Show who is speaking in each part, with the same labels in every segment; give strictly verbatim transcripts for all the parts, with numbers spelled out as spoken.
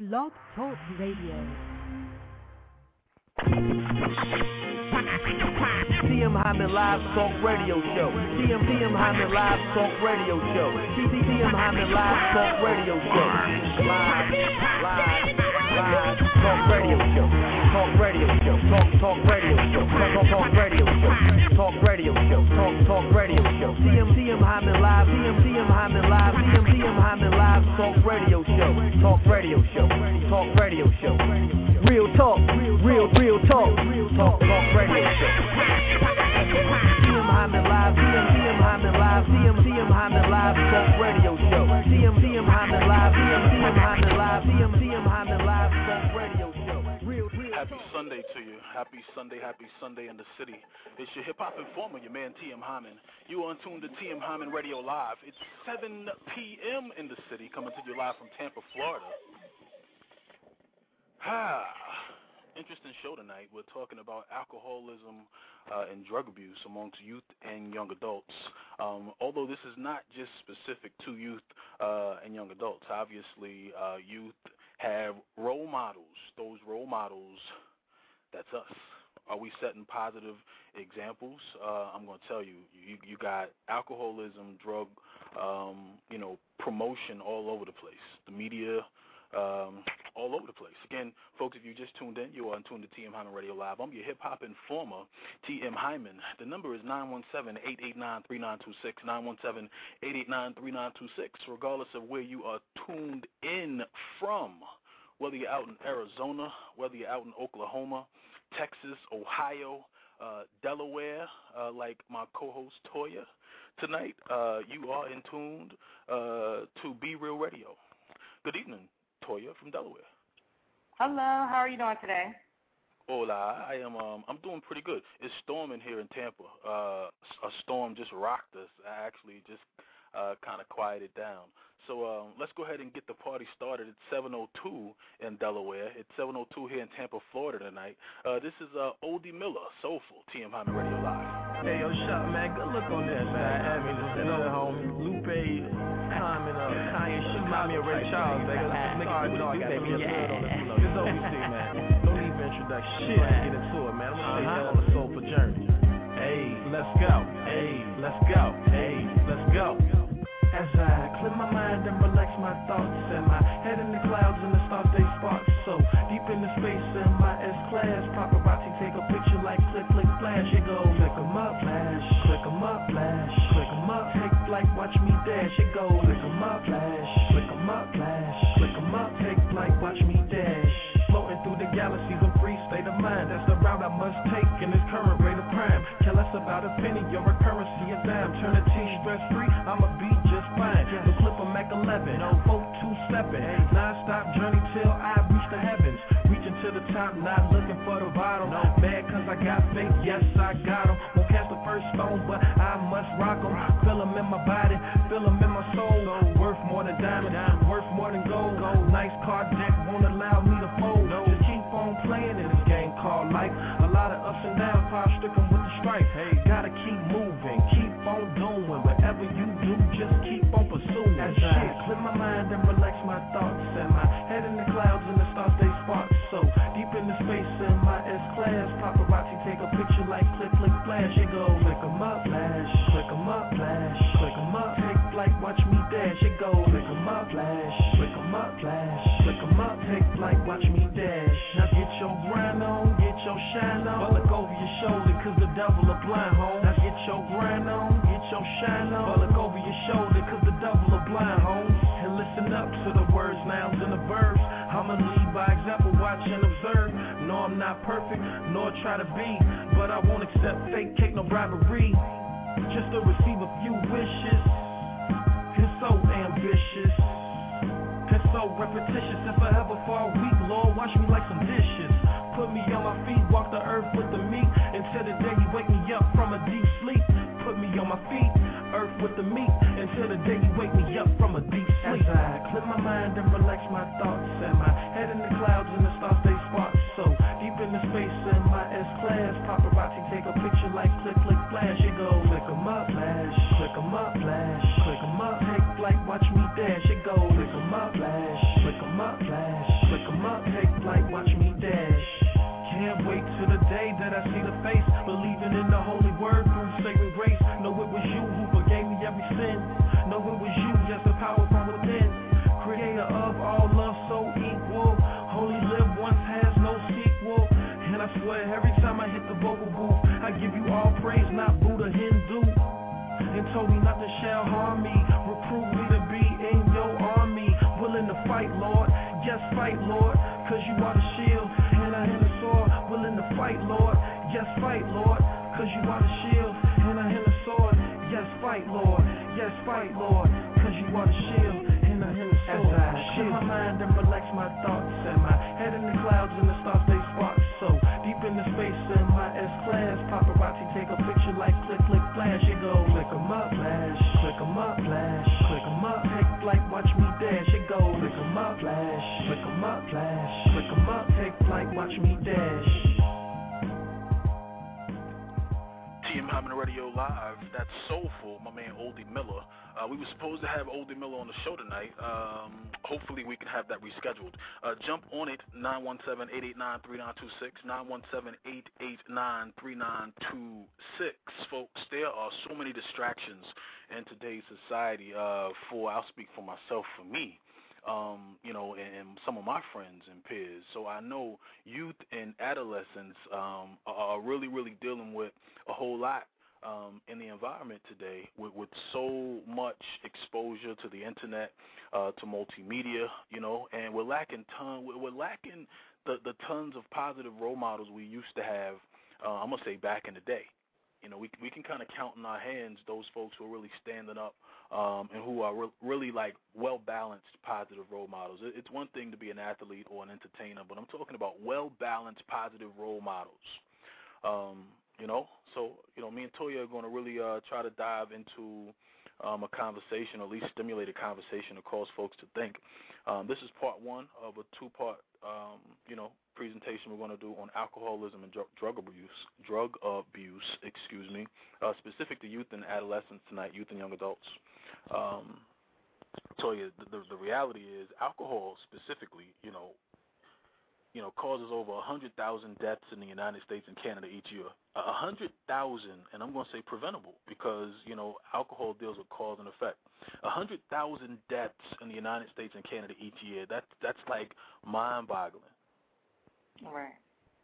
Speaker 1: Blog Talk Radio.
Speaker 2: T M Hyman Live Talk Radio Show. T M T M Hyman Live Talk Radio Show. T M Hyman Live Talk Radio Show. Live, live, live Talk Radio Show. Talk Radio Show. Talk Talk Radio Show. Talk Talk Talk Radio Show. Talk Radio Show. Talk Talk Radio Show. T M T M Hyman Live. T M T M Hyman Live. T M T M Hyman Live Talk Radio Show. Talk Radio Show. Talk Radio Show. Real talk, real, real talk, talk, talk radio show. T M Hyman Live, T M T M Hyman Live, T M T M Hyman Live, talk radio show. T M T M Hyman Live, T M T M Hyman Live, T M T M Hyman Live, talk radio show. Real, real.
Speaker 3: Happy Sunday to you. Happy Sunday, happy Sunday in the city. It's your hip hop informer, your man T M Hyman. You are tuned to T M Hyman Radio Live. It's seven p.m. in the city, coming to you live from Tampa, Florida. Ah, interesting show tonight. We're talking about alcoholism uh, and drug abuse amongst youth and young adults. Um, although this is not just specific to youth uh, and young adults. Obviously, uh, youth have role models. Those role models, that's us. Are we setting positive examples? Uh, I'm going to tell you, you, you got alcoholism, drug, um, you know, promotion all over the place. The media. Um, all over the place. Again, folks, if you just tuned in, you are tuned to T M Hyman Radio Live. I'm your hip-hop informer, T M Hyman. The number is nine one seven, eight eight nine, three nine two six, nine one seven, eight eight nine, three nine two six, regardless of where you are tuned in from, whether you're out in Arizona, whether you're out in Oklahoma, Texas, Ohio, uh, Delaware, uh, like my co-host Toya. Tonight, uh, you are in tuned uh, to Be Real Radio. Good evening, Toya from Delaware.
Speaker 4: Hello, how are you doing today?
Speaker 3: Hola, I am. Um, I'm doing pretty good. It's storming here in Tampa. Uh, a storm just rocked us. I actually just uh, kind of quieted down. So um, let's go ahead and get the party started. It's seven oh two in Delaware. It's seven oh two here in Tampa, Florida tonight. Uh, this is uh, Oldie Miller, Soulful, T M Hyman Radio Live.
Speaker 5: Hey, yo, shut man. Good look on this, man. I mean, just another homie. Lupe, Common, uh, Kanye, she remind me of Ray Charles, baby. Sorry, no, I got to be yeah. It's O B C, man. No need for introduction. Shit, get into it, man. I'm going to take you on a soulful journey. Hey, let's go. Hey, let's go. Hey, let's go. As I clear my mind and relax my thoughts, and my head in the clouds and the stars they spark so deep in the space in my S-class. Paparazzi take a picture like click, click, flash. It goes click 'em up, flash, click 'em up, flash, click 'em up, take flight, watch me dash. It goes click 'em up, flash, click 'em up, flash, click 'em up, take flight, watch me dash. Floating through the galaxies in free state of mind. That's the route I must take in this current rate of prime. Care less about a penny, your currency a dime. Turn a T stress free, I'ma be just fine. The clip of Mac eleven, four two seven, non-stop journey till I reach the heavens. Reaching to the top, not looking for the bottom. Mad cause I got faith, yes I got them. Won't cast the first stone, but I must rock them. Feel them in my body, feel them in my soul. Worth more than diamond, worth more than gold. Nice card deck won't allow me to fold. Just keep on playing in this game called life. A lot of ups and downs, pop sticking with the stripe. Hey, gotta keep moving, keep on doing. Whatever you do, just keep on pursuing. As I clear my mind and relax my thoughts, and my head in the clouds and the stars they spark so deep in the space in my S-class. Paparazzi take a picture like click, click, flash. It goes click 'em up, flash, click 'em up, flash, click 'em up, take flight, watch me dash. It goes click 'em up, flash, click 'em up, flash, click 'em up, take flight, watch me dash. Now get your grind on, get your shine on, but look over your shoulder cause the devil a blind home. Now get your grind on, get your shine on, but look over your shoulder cause the devil a blind home. And listen up to the words, nouns, and the verbs. I'ma lead by example, watch and observe. No, I'm not perfect, nor try to be, but I won't accept fake cake, no bribery. Just to receive a few wishes. It's so ambitious, it's so repetitious, and forever for a week. Lord, wash me like some dishes. Put me on my feet, walk the earth with the meat, until the day you wake me up from a deep sleep. Put me on my feet, earth with the meat, until the day you wake me up from a deep sleep. As I clear my mind and relax my thoughts, and my head in the clouds and the stars they spark so deep in the space in my S-class. Paparazzi take a picture like click, click, flash. It goes click 'em up, flash, click 'em up, flash, click 'em up, take flight, watch me dash. It goes click 'em up, flash, click 'em up, flash, click Yes, fight, Lord, cause you are the shield, and I am the sword, willing to fight, Lord. Yes, fight, Lord, cause you are the shield, and I am the sword. Yes, fight, Lord. Yes, fight, Lord, cause you are the shield, and I am the sword. As I shield my mind and relax my thoughts, and my head in the clouds and the stars they spark. So deep in the space in my S-class, paparazzi take a picture like click, click, flash. It go click 'em up, flash, click 'em up, flash, click 'em up, take flight, watch me dash. It go click 'em up, flash, click 'em up, flash, click 'em up, take flight, watch me dash.
Speaker 3: T M Hyman Radio Live, that's Soulful, my man Oldie Miller. Uh, we were supposed to have Oldie Miller on the show tonight. Um, hopefully we can have that rescheduled. Uh, jump on it, nine one seven, eight eight nine, three nine two six, nine one seven, eight eight nine, three nine two six. Folks, there are so many distractions in today's society. Uh, for I'll speak for myself, for me. Um, you know, and, and some of my friends and peers. So I know youth and adolescents um, are, are really, really dealing with a whole lot um, in the environment today with, with so much exposure to the internet, uh, to multimedia, you know, and we're lacking ton, we're lacking the, the tons of positive role models we used to have, uh, I'm going to say back in the day. You know, we we can kind of count in our hands those folks who are really standing up um, and who are re- really, like, well-balanced positive role models. It, it's one thing to be an athlete or an entertainer, but I'm talking about well-balanced positive role models. Um, you know, so, you know, me and Toya are going to really uh, try to dive into um, a conversation, or at least stimulate a conversation to cause folks to think. Um, this is part one of a two-part, um, you know, presentation we're going to do on alcoholism and dr- drug abuse, drug abuse, excuse me, uh, specific to youth and adolescents tonight, youth and young adults. Um, Toya, the, the, the reality is alcohol specifically, you know, you know, causes over one hundred thousand deaths in the United States and Canada each year. one hundred thousand, and I'm going to say preventable because, you know, alcohol deals with cause and effect. one hundred thousand deaths in the United States and Canada each year. That, that's like mind-boggling.
Speaker 4: Right.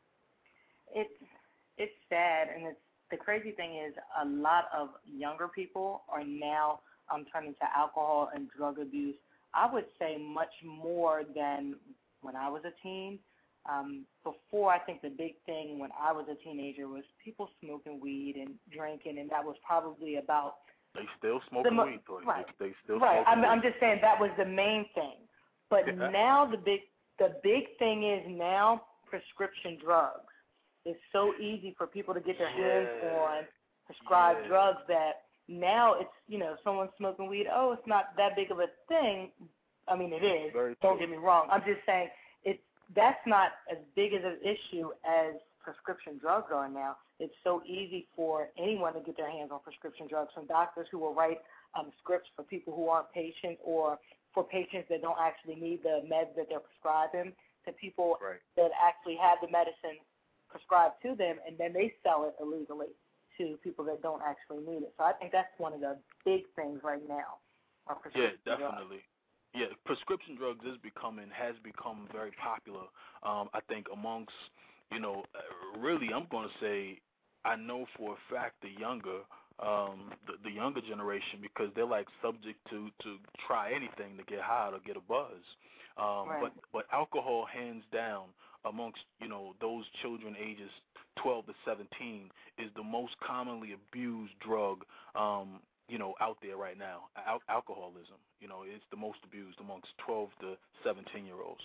Speaker 4: It's it's sad, and it's the crazy thing is a lot of younger people are now um, turning to alcohol and drug abuse. I would say much more than when I was a teen. Um, before, I think the big thing when I was a teenager was people smoking weed and drinking, and that was probably about.
Speaker 3: They still smoking
Speaker 4: the,
Speaker 3: weed, Toya.
Speaker 4: Right.
Speaker 3: They, they still
Speaker 4: right.
Speaker 3: smoking
Speaker 4: I'm,
Speaker 3: weed.
Speaker 4: I'm just saying that was the main thing. But
Speaker 3: Yeah.
Speaker 4: now the big the big thing is now prescription drugs. It's so easy for people to get their hands
Speaker 3: Yeah.
Speaker 4: on prescribed
Speaker 3: Yeah.
Speaker 4: drugs that now it's, you know, someone smoking weed, oh, it's not that big of a thing. I mean, it is.
Speaker 3: Very
Speaker 4: Don't
Speaker 3: true.
Speaker 4: get me wrong. I'm just saying it's that's not as big as an issue as prescription drugs are now. It's so easy for anyone to get their hands on prescription drugs, from doctors who will write um, scripts for people who aren't patients, or for patients that don't actually need the meds that they're prescribing, to people
Speaker 3: Right.
Speaker 4: that actually have the medicine prescribed to them, and then they sell it illegally to people that don't actually need it. So I think that's one of the big things right now. Are
Speaker 3: Yeah,
Speaker 4: prescription
Speaker 3: definitely.
Speaker 4: drugs.
Speaker 3: Yeah, prescription drugs is becoming, has become very popular, um, I think, amongst, you know, uh, really, I'm going to say, I know for a fact the younger, um, the, the younger generation, because they're like subject to, to try anything to get high or get a buzz. Um,
Speaker 4: Right.
Speaker 3: But but alcohol, hands down, amongst, you know, those children ages twelve to seventeen, is the most commonly abused drug, um, you know, out there right now. Al- alcoholism, you know, it's the most abused amongst twelve to seventeen year olds.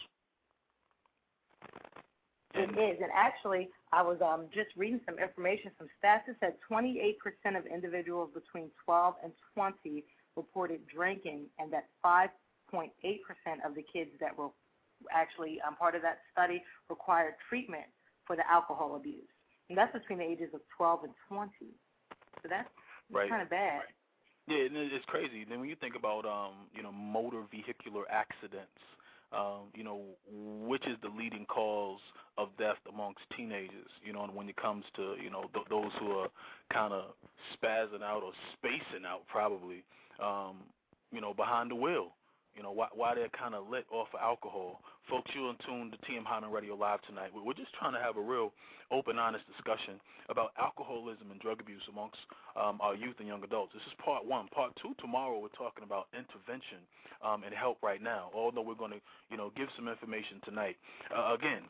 Speaker 4: It is, and actually, I was um, just reading some information, some stats. It said twenty-eight percent of individuals between twelve and twenty reported drinking, and that five point eight percent of the kids that were actually um, part of that study required treatment for the alcohol abuse. And that's between the ages of twelve and twenty. So that's
Speaker 3: Right.
Speaker 4: kind of bad.
Speaker 3: Right. Yeah, and it's crazy. Then when you think about, um, you know, motor vehicular accidents, um, you know, which is the leading cause of death amongst teenagers, you know, and when it comes to, you know, th- those who are kind of spazzing out or spacing out probably, um, you know, behind the wheel. You know, why, why they're kind of lit off of alcohol. folks, you're in tune to T M Hyman Radio Live tonight. We're just trying to have a real open, honest discussion about alcoholism and drug abuse amongst um, our youth and young adults. This is part one. Part two, tomorrow, we're talking about intervention um, and help right now, although we're going to, you know, give some information tonight. Uh, again,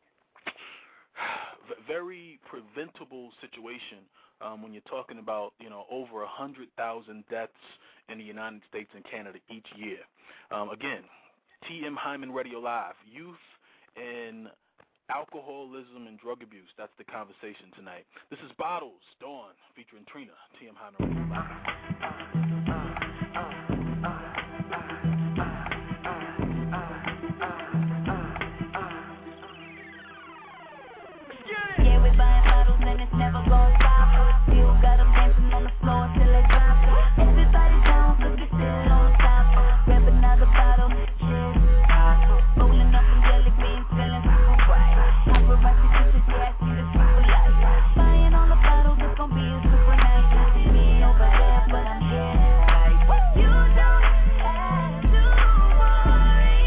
Speaker 3: very preventable situation um, when you're talking about, you know, over one hundred thousand deaths in the United States and Canada each year. Um, again, T M Hyman Radio Live, youth and alcoholism and drug abuse. That's the conversation tonight. This is Bottles, Dawn, featuring Trina, T M Hyman Radio Live.
Speaker 1: Yeah, we're buying bottles and it's never gonna stop. Still got them dancing on the floor till they drop. Everybody down, cause we still on top. Grab another bottle, cheers. Rolling up some jelly beans, feeling super bright. Paparazzi pictures, yeah, I see the super light. Buying all the bottles, it's gonna be a super night. You see me over there, but I'm here. You don't have to worry,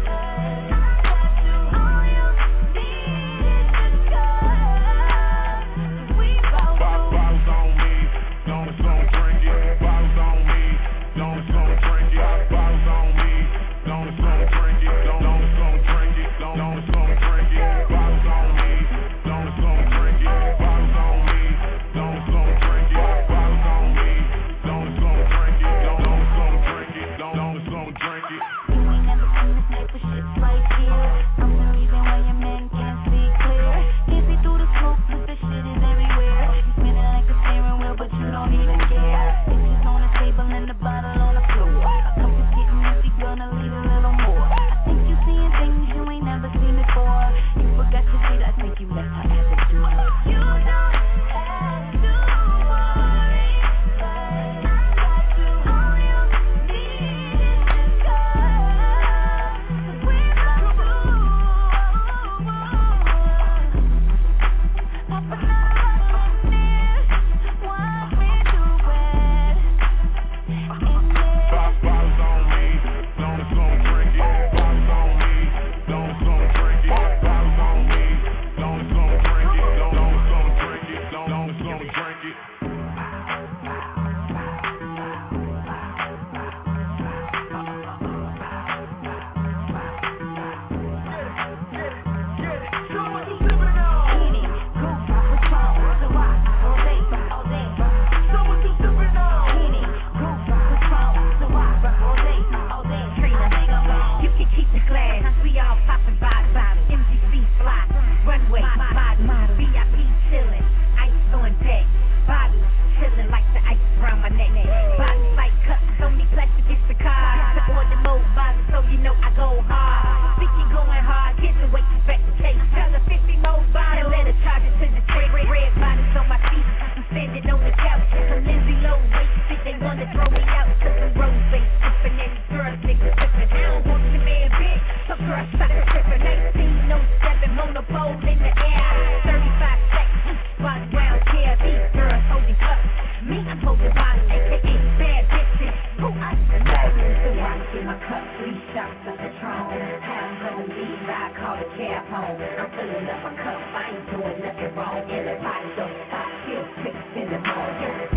Speaker 1: all you need is just come. We bout
Speaker 6: Bottles on me, don't it's gonna drink it. Bottles on me, don't it's gonna drink it. Bottles on me, don't it's gonna drink it. Don't don't it's gonna drink it. Don't don't it's gonna drink it. Bottles on me, don't it's gonna drink it. Bottles on me, don't it's gonna drink it. Bottles on me, don't it's gonna drink it. Don't don't it's gonna drink it. Don't don't it's gonna drink it.
Speaker 1: You ain't never seen this type of shit right here. I'm the reason why your man can't see clear. Can't see through the smoke, cause this shit is everywhere. You spinning like a steering wheel, but you don't even care. Bitches on the table and the bottle on the floor. A cup is getting empty, gonna leave a little more. I think you seeing things you ain't never seen before. You forgot to see that, I think you left her at the door. You don't have to worry, all you need is just come. We bout to pop another near, watch me do it in there.
Speaker 6: Bottles on me, don't it's gonna drink it. Bottles on me, don't it's gonna drink it. Bottles on me, don't it's gonna drink it. Don't don't it's gonna drink it. Don't don't it's gonna drink it.
Speaker 1: You can keep the glass, we all popping bottles. M G C fly, runway, model, V I P chillin', ice on deck, bottles chillin' like the ice around my neck. Bottles like cups, only plastic is the car. To order more bottles, so you know I go hard. Speaking going hard, here's the way to back the case. Tell her fifty more bottles, let her charge it to the tray. Red bottles on my feet, I'm standing on the couch. Some Lindsay low waist, they wanna throw me out. Cause I'm rose face, sippin' and these girls niggas trippin'. I don't want your man bitch, so girl shut the trippin'. nineteen oh seven, monopole in the air. thirty-five seconds, body round here. These girls holding cups, me I'm holding bottles, aka bad bitches. Who I the watch in my cup, three shots of Patron. Pounds on leave, I call the cab home. I'm filling up my cup, I ain't doing nothing wrong. And the body don't stop till six in the morning.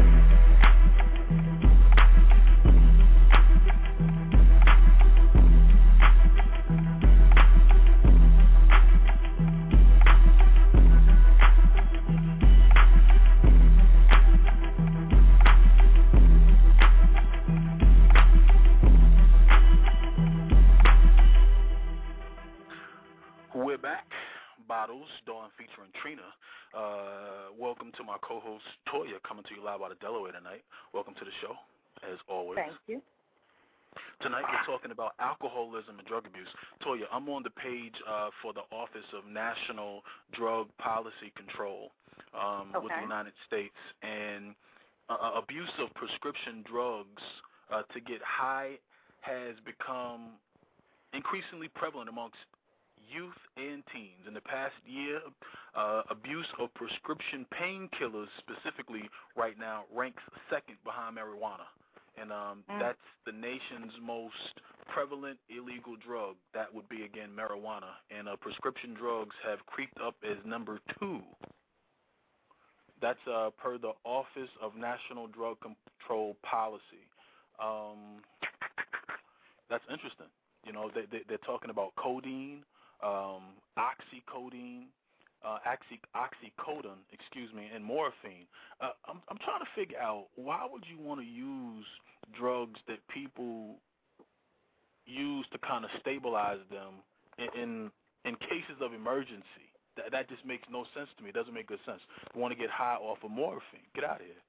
Speaker 3: We're back. Bottles, Dawn featuring Trina. Uh, welcome to my co-host, Toya, coming to you live out of Delaware tonight. Welcome to the show, as always.
Speaker 4: Thank you.
Speaker 3: Tonight we're talking about alcoholism and drug abuse. Toya, I'm on the page uh, for the Office of National Drug Policy Control um,
Speaker 4: Okay.
Speaker 3: with the United States, and uh, abuse of prescription drugs uh, to get high has become increasingly prevalent amongst youth and teens. In the past year, uh, abuse of prescription painkillers specifically right now ranks second behind marijuana and um,
Speaker 4: Mm.
Speaker 3: that's the nation's most prevalent illegal drug. That would be, again, marijuana. And uh, prescription drugs have creeped up as number two. That's uh, per the Office of National Drug Control Policy. Um, that's interesting. You know, they, they, they're talking about codeine, um, oxycodone, uh, oxy, oxycodone, excuse me, and morphine. Uh, I'm, I'm trying to figure out, why would you want to use drugs that people use to kind of stabilize them in, in, in cases of emergency? That, that just makes no sense to me. It doesn't make good sense. You want to get high off of morphine. Get out of here.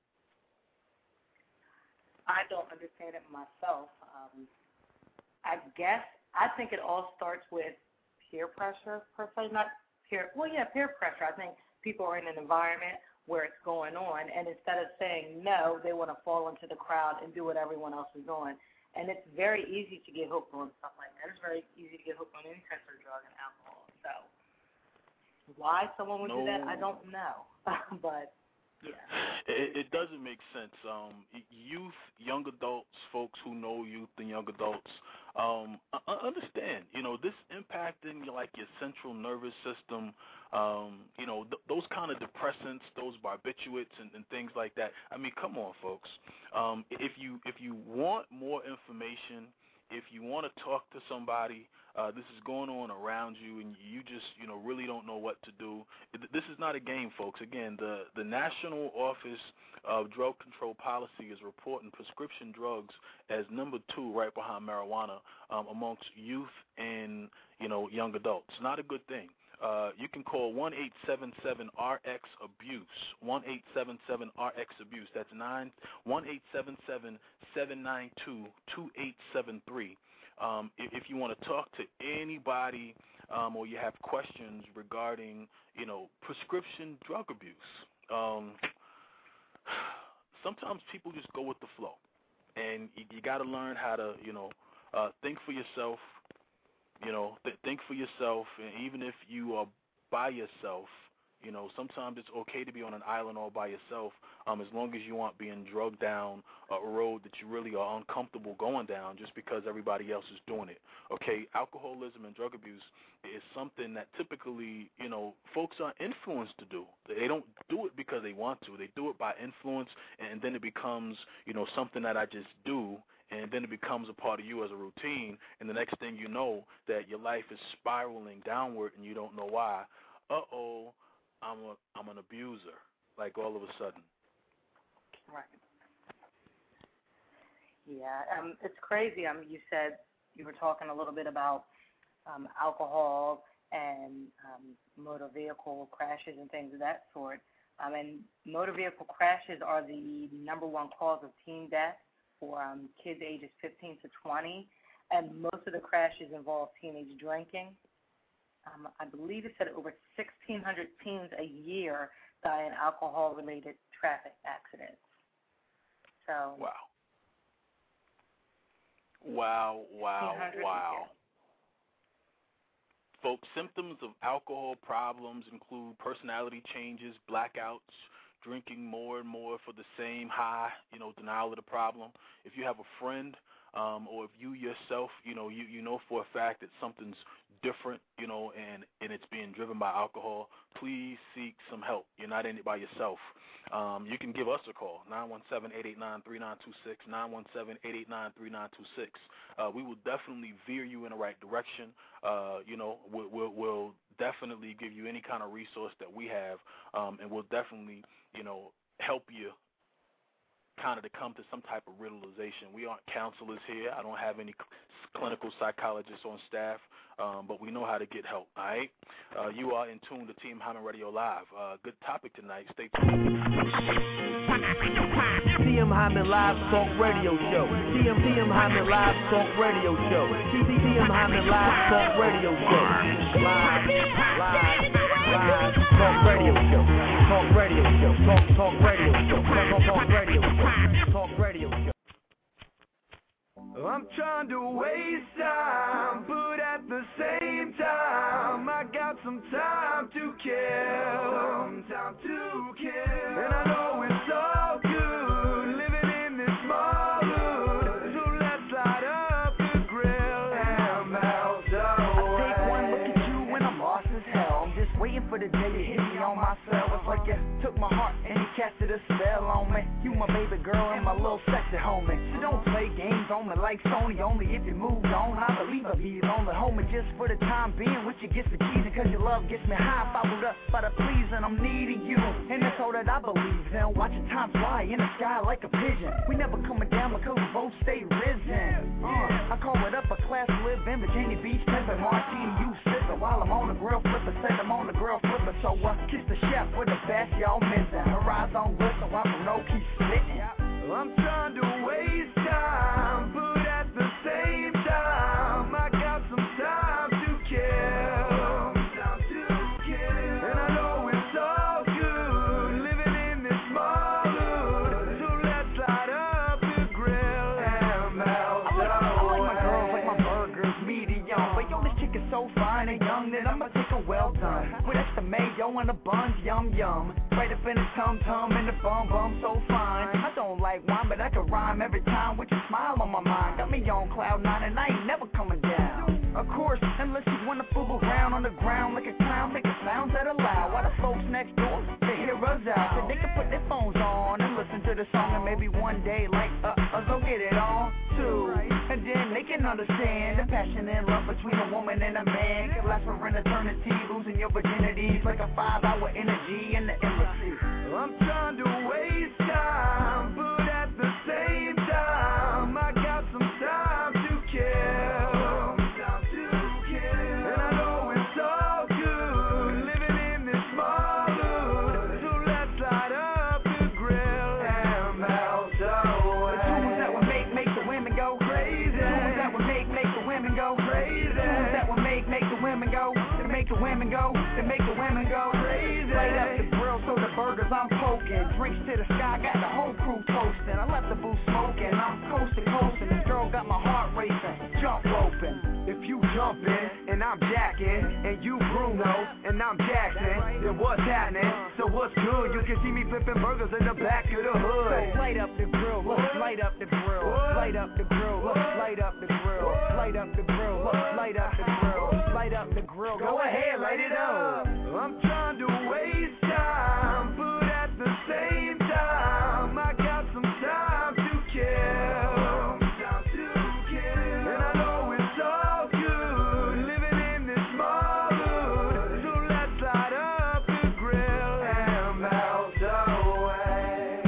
Speaker 4: I don't understand it myself. Um, I guess I think it all starts with peer pressure, per se. Not peer, well, yeah, peer pressure. I think people are in an environment where it's going on, and instead of saying no, they want to fall into the crowd and do what everyone else is doing. And it's very easy to get hooked on stuff like that. It's very easy to get hooked on any type of drug and alcohol. So why someone would
Speaker 3: no.
Speaker 4: do that, I don't know. But yeah,
Speaker 3: it, it doesn't make sense. Um, youth, young adults, folks who know youth and young adults, um, understand. You know, this impacting like your central nervous system. Um, you know, th- those kind of depressants, those barbiturates, and, and things like that. I mean, come on, folks. Um, if you if you want more information, if you want to talk to somebody, uh, this is going on around you, and you just, you know, really don't know what to do. This is not a game, folks. Again, the, the National Office of Drug Control Policy is reporting prescription drugs as number two, right behind marijuana, um, amongst youth and, you know, young adults. Not a good thing. Uh, you can call one eight seven seven R X abuse, one eight seven seven R X abuse. That's nine one eight seven seven seven nine two two eight seven three. Um, if, if you want to talk to anybody um, or you have questions regarding, you know, prescription drug abuse, um, sometimes people just go with the flow, and you, you got to learn how to, you know, uh, think for yourself. You know, th- think for yourself, and even if you are by yourself, you know, sometimes it's okay to be on an island all by yourself, um, as long as you aren't being drugged down a road that you really are uncomfortable going down just because everybody else is doing it. Okay, alcoholism and drug abuse is something that typically, you know, folks are influenced to do. They don't do it because they want to. They do it by influence, and then it becomes, you know, something that I just do, and then it becomes a part of you as a routine, and the next thing you know, that your life is spiraling downward and you don't know why. Uh-oh, I'm a, I'm an abuser, like all of a sudden.
Speaker 4: right. Yeah, um, it's crazy. Um, you said you were talking a little bit about um, alcohol and um, motor vehicle crashes and things of that sort. Um, and motor vehicle crashes are the number one cause of teen death for um, kids ages fifteen to twenty, and most of the crashes involve teenage drinking. Um, I believe it said over sixteen hundred teens a year die in alcohol-related traffic accidents. So
Speaker 3: Wow. Wow, wow, wow. Folks, symptoms of alcohol problems include personality changes, blackouts, drinking more and more for the same high, you know, denial of the problem. If you have a friend um, or if you yourself, you know, you, you know for a fact that something's different, you know, and, and it's being driven by alcohol, please seek some help. You're not in it by yourself. Um, you can give us a call, nine one seven, eight eight nine, three nine two six, nine one seven, eight eight nine, three nine two six. Uh, we will definitely veer you in the right direction. Uh, you know, we'll, we'll, we'll definitely give you any kind of resource that we have, um, and we'll definitely, you know, help you kind of to come to some type of realization. We aren't counselors here. I don't have any clinical psychologists on staff, um, but we know how to get help, all right? Uh, you are in tune to Team Hyman Radio Live. Uh, good topic tonight. Stay tuned.
Speaker 2: T M Hyman Live Talk Radio Show. T M T M Hyman Live Talk Radio Show. T M Hyman Live Talk Radio Show. Live, live, live Talk Radio Show. Talk Radio Show. Talk, talk Radio Show. Talk, talk Radio Show. Talk Radio Show. I'm trying to waste time, but at the same time, I got some time to kill. Some time to kill. And I know it's so good living in this small room.
Speaker 7: waiting for the day you hit me on my cell. It's like you took my heart and you casted a spell on me. You my baby girl and my little sexy homie. So don't play games on me like Sony. Only if you moved on, I believe I'll be lonely. Homie, just for the time being, with you gets me cheesy. Cause your love gets me high, followed up by the pleasing. I'm needing you, and that's all that I believe in. Watching time fly in the sky like a pigeon. We never coming down because we both stay risen. Uh, I call it up a class to live in Virginia Beach, pimpin' martini, you sippin'. While I'm on the grill flipper, said I'm on the grill flipper. So uh, kiss the chef with the best y'all missing. Her eyes on listen while the no keep spittin'. I'm trying to waste time, but at the same time, I got some time to kill. Time to kill. And I know it's all good living in this small hood. So let's light up the grill and melt I like, I like my girls like my burgers, medium. But yo, this chick is so fine and young that I'ma take her well done. With extra mayo and the buns, yum yum. Right up in the tum tum and the bum bum, so fine. I don't like wine, but I can rhyme every time with your smile on my mind. Got me on cloud nine and I ain't never coming down. Of course, unless you wanna fool around on the ground like a clown, making sounds that are loud. While the folks next door, they hear us out, so they can put their phones on and listen to the song, and maybe one day, like uh, us, they'll get it on too. And then they can understand the passion and love between a woman and a man can last for an eternity, losing your virginity like a five-hour energy in the embassy. I'm trying to waste time, but at the same time, I got some time to kill. Time to kill. And I know it's all good living in this small hood. So let's light up the grill and melt away. The tunes that would make make the women go crazy. The tunes that would make make the women go crazy. The tunes that would make make the women go. They make the women go. They make the women go crazy. Light up the grill so the burgers I'm poking. Drinks to the sky, got the whole crew toasting. I left the booth smoking. I'm coast to coast and this girl got my heart racing. Jump roping. If you jumpin' and I'm jacking, and you Bruno and I'm Jackson, then what's happening? So what's good? You can see me flipping burgers in the back of the hood. So light up the grill, look, light up the grill, light up the grill, look, light up the grill, light up the grill, look, light up the grill, light up the grill. Go ahead, light it up. I'm trying to waste time, but at the same time, I got some time to kill. Time to kill. And I know it's all good living in this small hood. So let's light up the grill and melt away.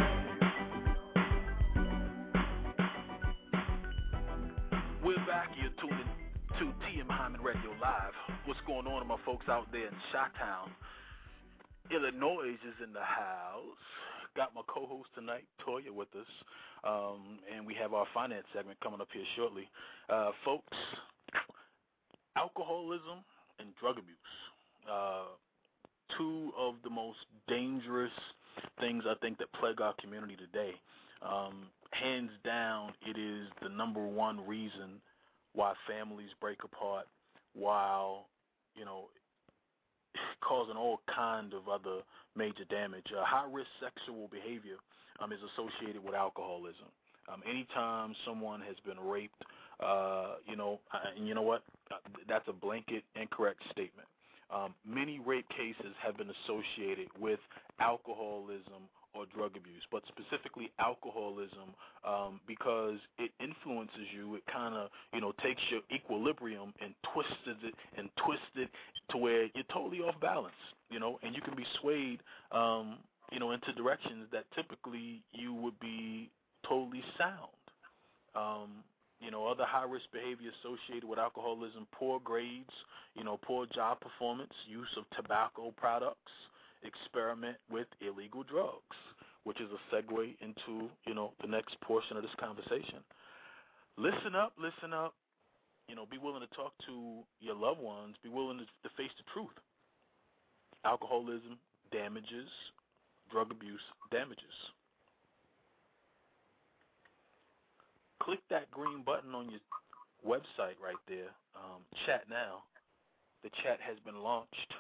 Speaker 3: We're back. You're tuning to T M Hyman Radio Live. What's going on with my folks out there in Chi-Town? Illinois is in the house. Got my co-host tonight, Toya, with us, um, and we have our finance segment coming up here shortly. Uh, folks, alcoholism and drug abuse, uh, two of the most dangerous things I think that plague our community today. Um, hands down, it is the number one reason why families break apart, while, you know, causing all kind of other major damage. Uh, high-risk sexual behavior um, is associated with alcoholism. Um, anytime someone has been raped, uh, you know, uh, and you know what? Uh, that's a blanket incorrect statement. Um, many rape cases have been associated with alcoholism or drug abuse, but specifically alcoholism, um, because it influences you. It kind of, you know, takes your equilibrium and twists it and twists it to where you're totally off balance, you know, and you can be swayed, um, you know, into directions that typically you would be totally sound. Um, you know, other high-risk behavior associated with alcoholism: poor grades, you know, poor job performance, use of tobacco products, experiment with illegal drugs, which is a segue into, you know, the next portion of this conversation. Listen up, listen up. You know, be willing to talk to your loved ones. Be willing to, to face the truth. Alcoholism damages, drug abuse damages. Click that green button on your website right there. Um, chat now. The chat has been launched.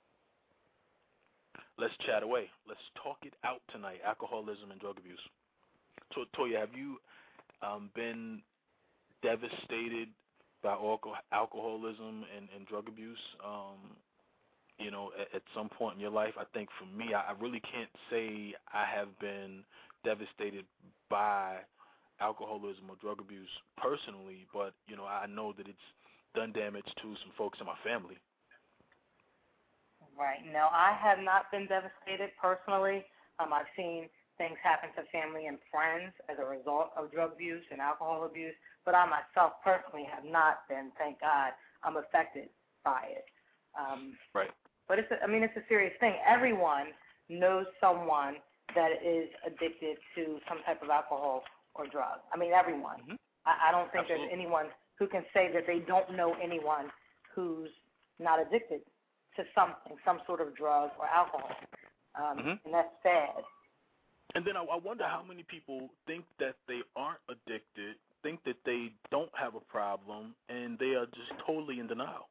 Speaker 3: Let's chat away. Let's talk it out tonight. Alcoholism and drug abuse. To- Toya, have you um, been devastated by alco- alcoholism and, and drug abuse um, you know, at, at some point in your life. I think for me, I, I really can't say I have been devastated by alcoholism or drug abuse personally, but, you know, I know that it's done damage to some folks in my family.
Speaker 4: Right. No, I have not been devastated personally. Um, I've seen things happen to family and friends as a result of drug abuse and alcohol abuse, but I myself personally have not been, thank God. I'm affected by it. Um,
Speaker 3: right.
Speaker 4: But it's, a, I mean, it's a serious thing. Everyone knows someone that is addicted to some type of alcohol or drug. I mean, everyone.
Speaker 3: Mm-hmm.
Speaker 4: I, I don't think
Speaker 3: Absolutely.
Speaker 4: there's anyone who can say that they don't know anyone who's not addicted to something, some sort of drug or alcohol. Um,
Speaker 3: mm-hmm.
Speaker 4: And that's sad.
Speaker 3: And then I, I wonder how many people think that they aren't addicted, think that they don't have a problem, and they are just totally in denial.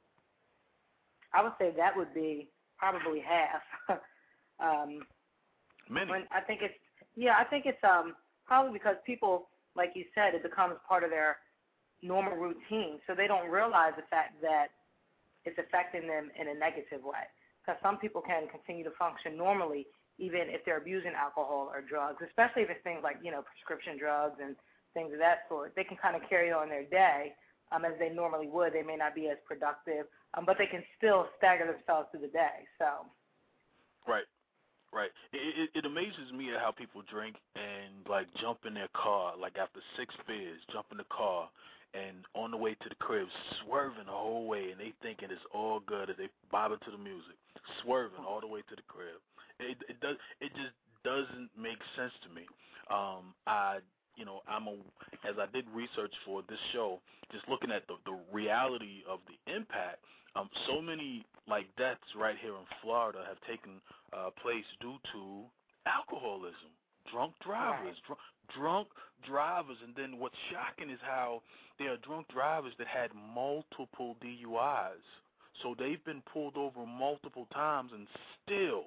Speaker 4: I would say that would be probably half. um,
Speaker 3: Many.
Speaker 4: When I think it's yeah, I think it's um, probably because people, like you said, it becomes part of their normal routine, so they don't realize the fact that it's affecting them in a negative way. Because some people can continue to function normally even if they're abusing alcohol or drugs, especially if it's things like, you know, prescription drugs and things of that sort. They can kind of carry on their day um, as they normally would. They may not be as productive, um, but they can still stagger themselves through the day. So,
Speaker 3: right, right. It, it, it amazes me at how people drink and like jump in their car, like after six beers, jump in the car, and on the way to the crib, swerving the whole way, and they thinking it's all good as they bob to the music, swerving all the way to the crib. It, it does. It just doesn't make sense to me. Um, I, you know, I'm a, as I did research for this show, just looking at the, the reality of the impact. Um, so many like deaths right here in Florida have taken uh, place due to alcoholism, drunk drivers,
Speaker 4: right.
Speaker 3: dr- drunk drivers, and then what's shocking is how there are drunk drivers that had multiple D U Is. So they've been pulled over multiple times and still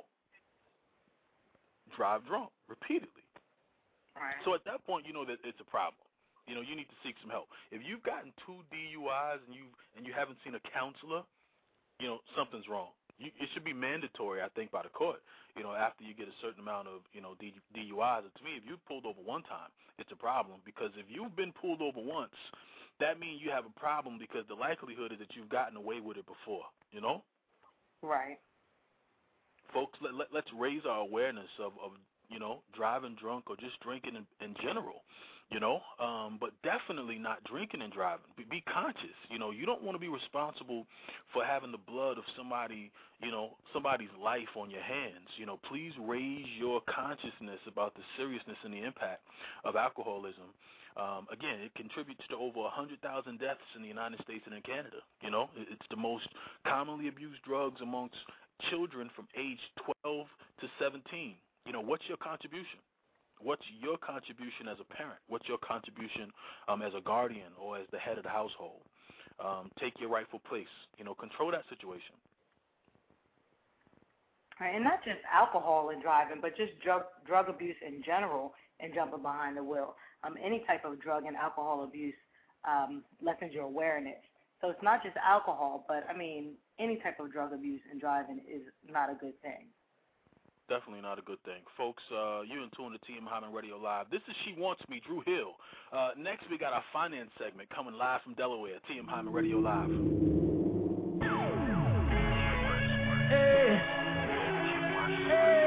Speaker 3: drive drunk repeatedly.
Speaker 4: right.
Speaker 3: So at that point, you know that it's a problem. You know, you need to seek some help. If you've gotten two D U Is and you and you haven't seen a counselor, you know something's wrong. You, it should be mandatory, I think, by the court. You know, after you get a certain amount of you know D, DUIs. And to me, if you're pulled over one time, it's a problem because if you've been pulled over once, that means you have a problem because the likelihood is that you've gotten away with it before. You know.
Speaker 4: Right.
Speaker 3: Folks, let, let, let's raise our awareness of, of, you know, driving drunk or just drinking in, in general, you know, um, but definitely not drinking and driving. Be, be conscious. You know, you don't want to be responsible for having the blood of somebody, you know, somebody's life on your hands. You know, please raise your consciousness about the seriousness and the impact of alcoholism. Um, again, it contributes to over one hundred thousand deaths in the United States and in Canada. You know, it's the most commonly abused drugs amongst children from age twelve to seventeen. You know, what's your contribution? What's your contribution as a parent? What's your contribution um, as a guardian or as the head of the household? Um, take your rightful place. You know, control that situation.
Speaker 4: Right, and not just alcohol and driving, but just drug drug abuse in general and jumping behind the wheel. Um, any type of drug and alcohol abuse um, lessens your awareness. So it's not just alcohol, but, I mean, any type of drug abuse and driving is not a good thing.
Speaker 3: Definitely not a good thing. Folks, uh, you're in tune to T M Hyman Radio Live. This is She Wants Me, Drew Hill. Uh, next, we got our finance segment coming live from Delaware, T M Hyman Radio Live.
Speaker 5: Hey. Hey.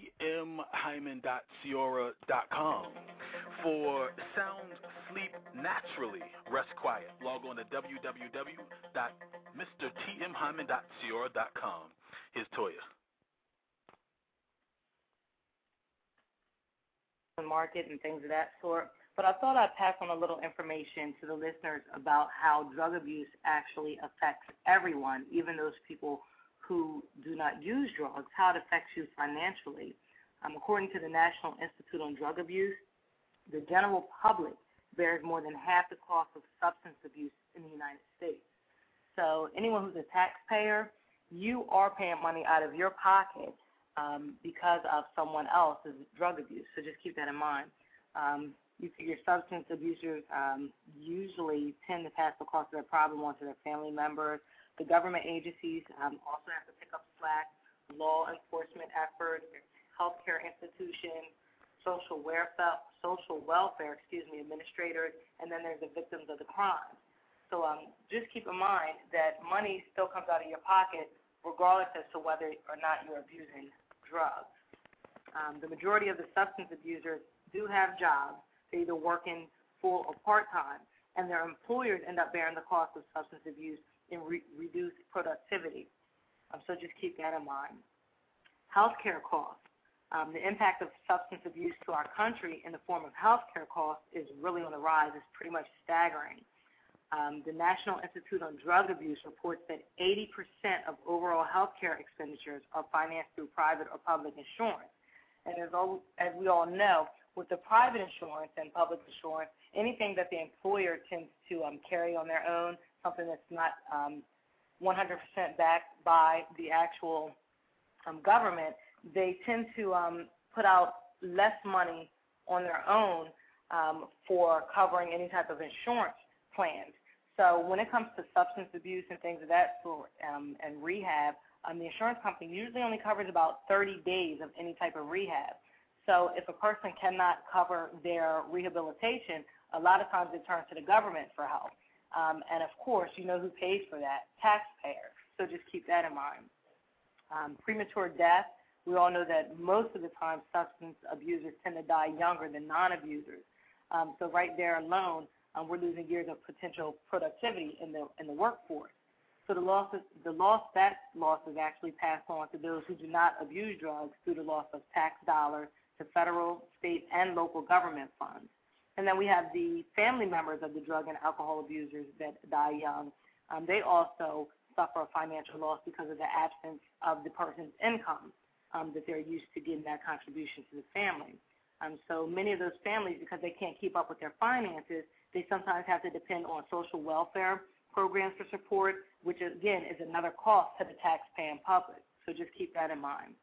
Speaker 3: t m hyman dot ciora dot com. For sound sleep naturally, rest quiet, log on to w w w dot mr t m hyman dot ciora dot com. Here's Toya.
Speaker 4: Market and things of that sort. But I thought I'd pass on a little information to the listeners about how drug abuse actually affects everyone, even those people who do not use drugs, how it affects you financially. Um, according to the National Institute on Drug Abuse, the general public bears more than half the cost of substance abuse in the United States. So anyone who's a taxpayer, you are paying money out of your pocket um, because of someone else's drug abuse. So just keep that in mind. Um, you figure substance abusers um, usually tend to pass the cost of their problem on to their family members. The government agencies um, also have to pick up slack, law enforcement efforts, healthcare institutions, social welfare, social welfare, excuse me, administrators, and then there's the victims of the crime. So um, just keep in mind that money still comes out of your pocket regardless as to whether or not you're abusing drugs. Um, the majority of the substance abusers do have jobs. They're either working full or part-time, and their employers end up bearing the cost of substance abuse and re- reduced productivity. Um, so just keep that in mind. Healthcare costs. Um, the impact of substance abuse to our country in the form of healthcare costs is really on the rise. It's pretty much staggering. Um, the National Institute on Drug Abuse reports that eighty percent of overall healthcare expenditures are financed through private or public insurance. And as, all, as we all know, with the private insurance and public insurance, anything that the employer tends to um, carry on their own, something that's not um, one hundred percent backed by the actual um, government, they tend to um, put out less money on their own um, for covering any type of insurance plans. So when it comes to substance abuse and things of that sort um, and rehab, um, the insurance company usually only covers about thirty days of any type of rehab. So if a person cannot cover their rehabilitation, a lot of times they turn to the government for help. Um, and, of course, you know who pays for that? Taxpayers. So just keep that in mind. Um, premature death, we all know that most of the time substance abusers tend to die younger than non-abusers. Um, so right there alone, um, we're losing years of potential productivity in the in the workforce. So the losses, the loss, that loss is actually passed on to those who do not abuse drugs through the loss of tax dollars to federal, state, and local government funds. And then we have the family members of the drug and alcohol abusers that die young. Um, they also suffer a financial loss because of the absence of the person's income um, that they're used to getting that contribution to the family. Um, so many of those families, because they can't keep up with their finances, they sometimes have to depend on social welfare programs for support, which, again, is another cost to the taxpaying public. So just keep that in mind.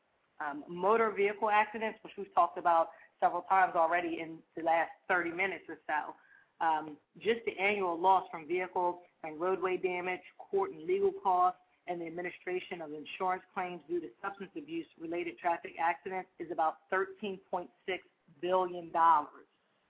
Speaker 4: Um, motor vehicle accidents, which we've talked about several times already in the last thirty minutes or so. Um, just the annual loss from vehicle and roadway damage, court and legal costs, and the administration of insurance claims due to substance abuse-related traffic accidents is about thirteen point six billion dollars.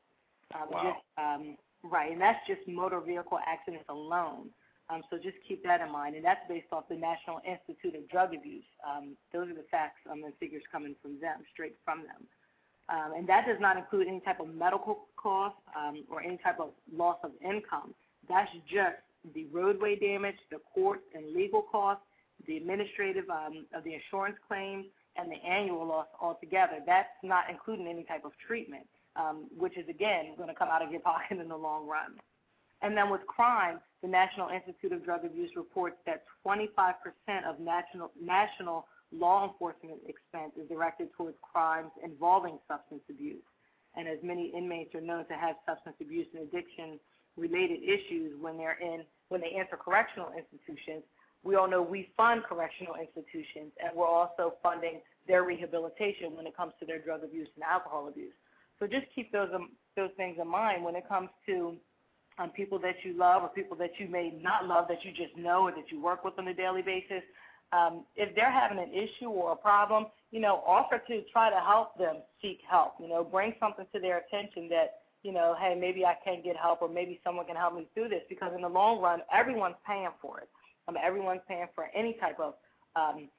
Speaker 4: Um,
Speaker 3: wow.
Speaker 4: Just, um, right, and that's just motor vehicle accidents alone. Um, so just keep that in mind, and that's based off the National Institute of Drug Abuse. Um, those are the facts um, and figures coming from them, straight from them. Um, and that does not include any type of medical cost um, or any type of loss of income. That's just the roadway damage, the court and legal costs, the administrative um, of the insurance claims, and the annual loss altogether. That's not including any type of treatment, um, which is, again, going to come out of your pocket in the long run. And then with crime, the National Institute of Drug Abuse reports that twenty-five percent of national, national law enforcement expense is directed towards crimes involving substance abuse. And as many inmates are known to have substance abuse and addiction-related issues when they're in, when they enter correctional institutions, we all know we fund correctional institutions, and we're also funding their rehabilitation when it comes to their drug abuse and alcohol abuse. So just keep those um, those things in mind when it comes to um, people that you love or people that you may not love that you just know or that you work with on a daily basis. Um, if they're having an issue or a problem, you know, offer to try to help them seek help. You know, bring something to their attention that, you know, hey, maybe I can get help or maybe someone can help me through this, because in the long run, everyone's paying for it. Um, everyone's paying for any type of um,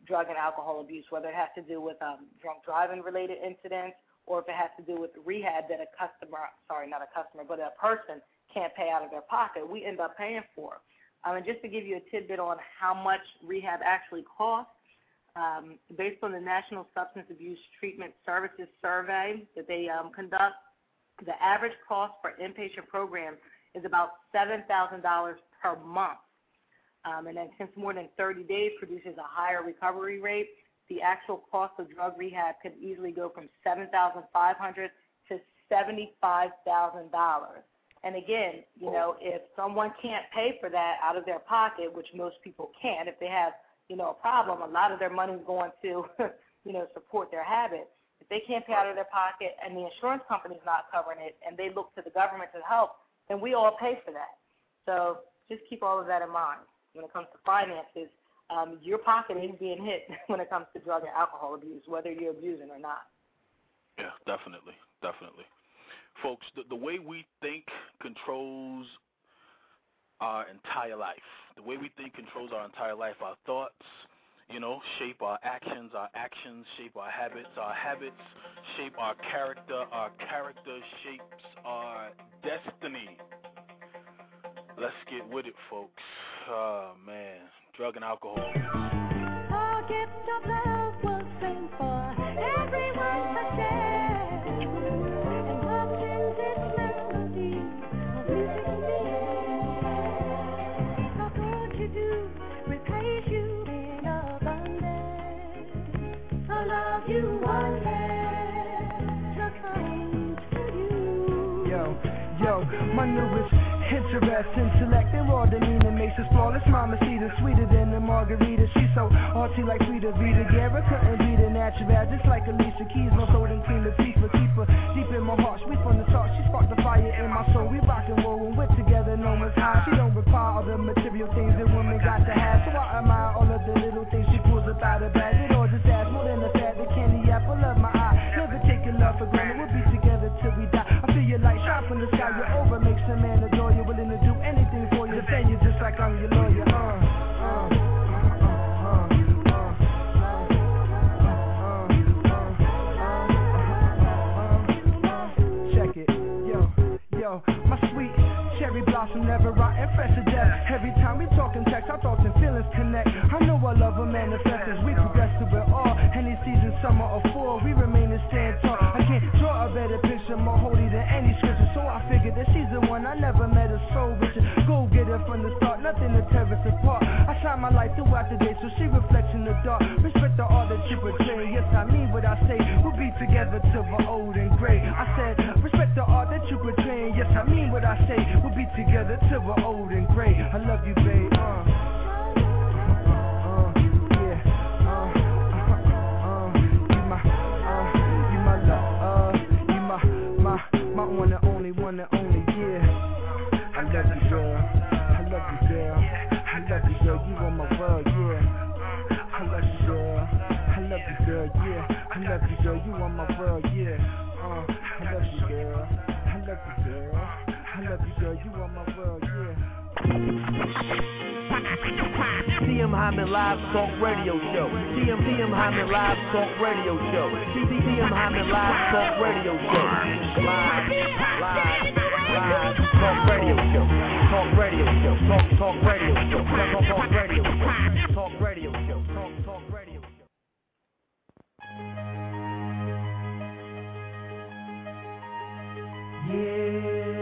Speaker 4: drug and alcohol abuse, whether it has to do with um, drunk driving related incidents or if it has to do with rehab that a customer, sorry, not a customer, but a person can't pay out of their pocket, we end up paying for. Um, and just to give you a tidbit on how much rehab actually costs, um, based on the National Substance Abuse Treatment Services Survey that they um, conduct, the average cost for inpatient program is about seven thousand dollars per month. Um, and then since more than thirty days produces a higher recovery rate, the actual cost of drug rehab could easily go from seven thousand five hundred dollars to seventy-five thousand dollars. And again, you know, if someone can't pay for that out of their pocket, which most people can't, if they have, you know, a problem, a lot of their money is going to, you know, support their habit. If they can't pay out of their pocket and the insurance company's not covering it and they look to the government to help, then we all pay for that. So just keep all of that in mind. When it comes to finances, um, your pocket is being hit when it comes to drug and alcohol abuse, whether you're abusing or not.
Speaker 3: Yeah, definitely, definitely. Folks, the, the way we think controls our entire life. The way we think controls our entire life. Our thoughts, you know, shape our actions. Our actions shape our habits. Our habits shape our character. Our character shapes our destiny. Let's get with it, folks. Oh, man. Drug and alcohol.
Speaker 1: Our gift of love was sent for everyone to share. And love sends its melody of music in the air. How could you do? Replace you in abundance. I love you wanted. Just comes to you.
Speaker 7: Yo, yo, my newest interest, intellect, and raw demeanor makes us flawless. Mama Cedar, sweeter than the margarita. She's so artsy like Frida Vita Guerra. Couldn't beat her natural, just like Alicia Keys. No soul and Queen Latifah. Keep her deep in my heart. Sweet from the start. She sparked the fire in my soul. We rock and roll when we're together. No one's high. She don't require all the material things that women got to have. So I admire all of the little things she pulls up out of bag. It all just adds more than a fad. The candy apple of my eye. Never take your love for granted. We'll be together till we die. I feel your light shine from the sky. You're over, makes a man adore you. Willing to do anything for you. Defend you just like I'm your lawyer. Uh, uh, uh, uh, Check it, yo, yo, my sweet cherry blossom never rotten, fresh to death. Every time we talk in text, our thoughts and feelings connect. I know our love will manifest as we progress through it all. Any season, summer or fall, we remain the stand tall. I can't draw a better picture, more holy than any scripture. So I figured that she's the one. I never met a soul richer. Go get her from the start, nothing to tear us apart. I shine my light throughout the day, so she reflects in the dark. Respect the art that you portray. Yes, I mean what I say. We'll be together till we're old and gray. I said, respect the art that you portray. Yes, I mean what I say. We'll be together till we're old and gray. I love you, babe. Uh. My one and only, one and only, yeah. I love you, girl. I love you, girl. I love you, girl. You on my world, yeah. I love you, girl. I love you, girl, yeah. I love you, girl. You on my world, yeah. Uh, I love you, girl. I love you, girl. I love you, girl. You on my world, yeah.
Speaker 2: T M Hyman Live Talk Radio Show. T M T M Hyman Live Talk Radio Show. T M Hyman Live Talk Radio Show. Live, live, live Talk Radio Show. Talk Radio Show. Talk Talk Radio Show. Talk Talk Radio Show. Talk Radio Show. Talk Talk Radio Show.
Speaker 7: Yeah.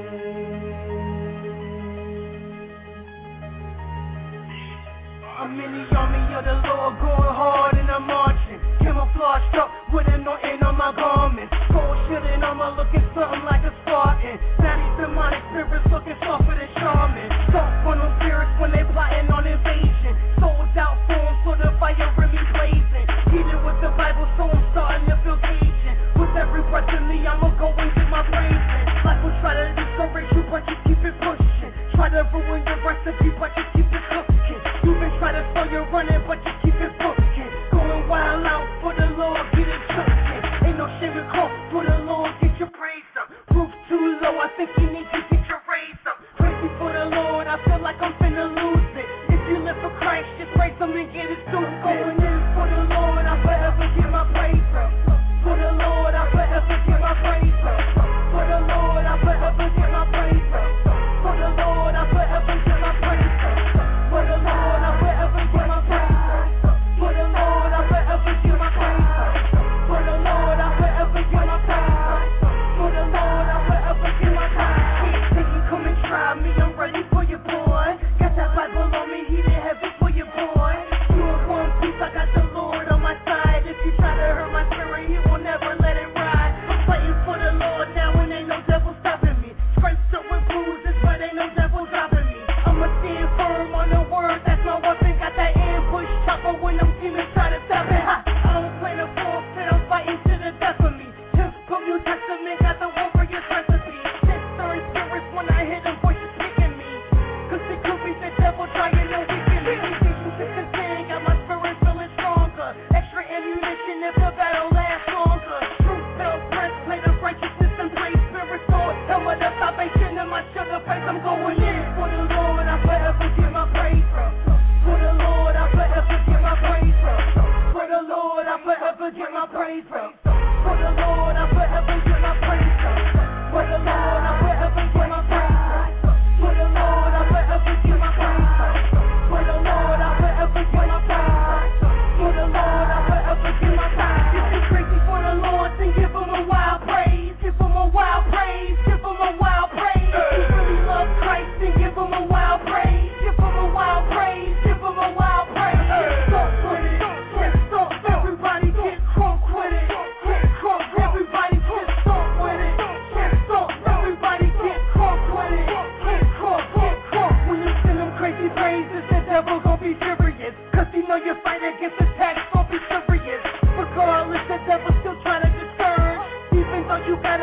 Speaker 7: I'm in the army of the Lord, going hard and I'm marching. Camouflage up with anointing on my garment. Gold shielding armor looking something like a Spartan. Daddy demonic spirits looking softer than shaman. Soft on them spirits when they plotting on invasion. Sold out forms for the fire in me blazing. Heated with the Bible, so I'm starting to feel Cajun. With every breath in me, I'ma go and get my brains in. Life will try to discourage you, but you keep it pushing. Try to ruin your recipe, but you keep it cooking. You been trying to slow your running, but you keep it booking. Going wild out for the Lord, get it choking. Ain't no shame in call for the Lord, get your praise up. Roof too low, I think you need to get your raise up. Crazy for the Lord, I feel like I'm finna lose it. If you live for Christ, just praise him and get it stupid. Going in for the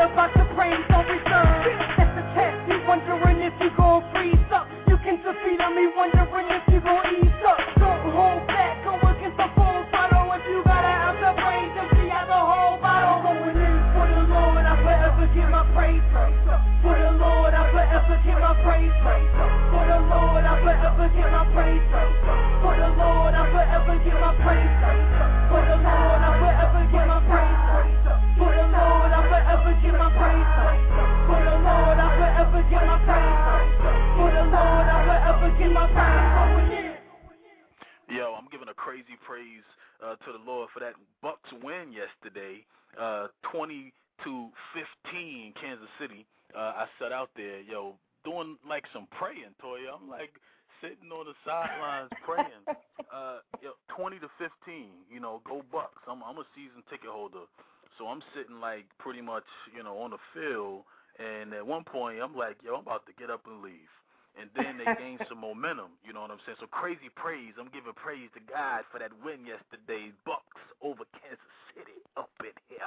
Speaker 7: about to praise on reserve. That's the test, you wondering if you gon' freeze up. You can defeat him, me wondering if you gon' ease up. Don't hold back, go against the full throttle. If you gotta have the praise, empty out the whole bottle. Going in for the Lord, I forever give my praise. For the Lord, I forever give my praise. For the Lord, I forever give my praise. For the Lord, I forever give my praise. For the Lord, I forever give my praise. For the Lord, I forever give my praise. For the Lord, I forever give my praise. For the Lord, I forever give my praise.
Speaker 3: Yo, I'm giving a crazy praise uh, to the Lord for that Bucks win yesterday, uh, twenty to fifteen, Kansas City. Uh, I sat out there, yo, doing like some praying, Toya. I'm like sitting on the sidelines praying. Uh, yo, twenty to fifteen, you know, go Bucks. I'm, I'm a season ticket holder, so I'm sitting like pretty much, you know, on the field. And at one point, I'm like, yo, I'm about to get up and leave. And then they gained some momentum, you know what I'm saying? So crazy praise. I'm giving praise to God for that win yesterday. Bucks over Kansas City up in here.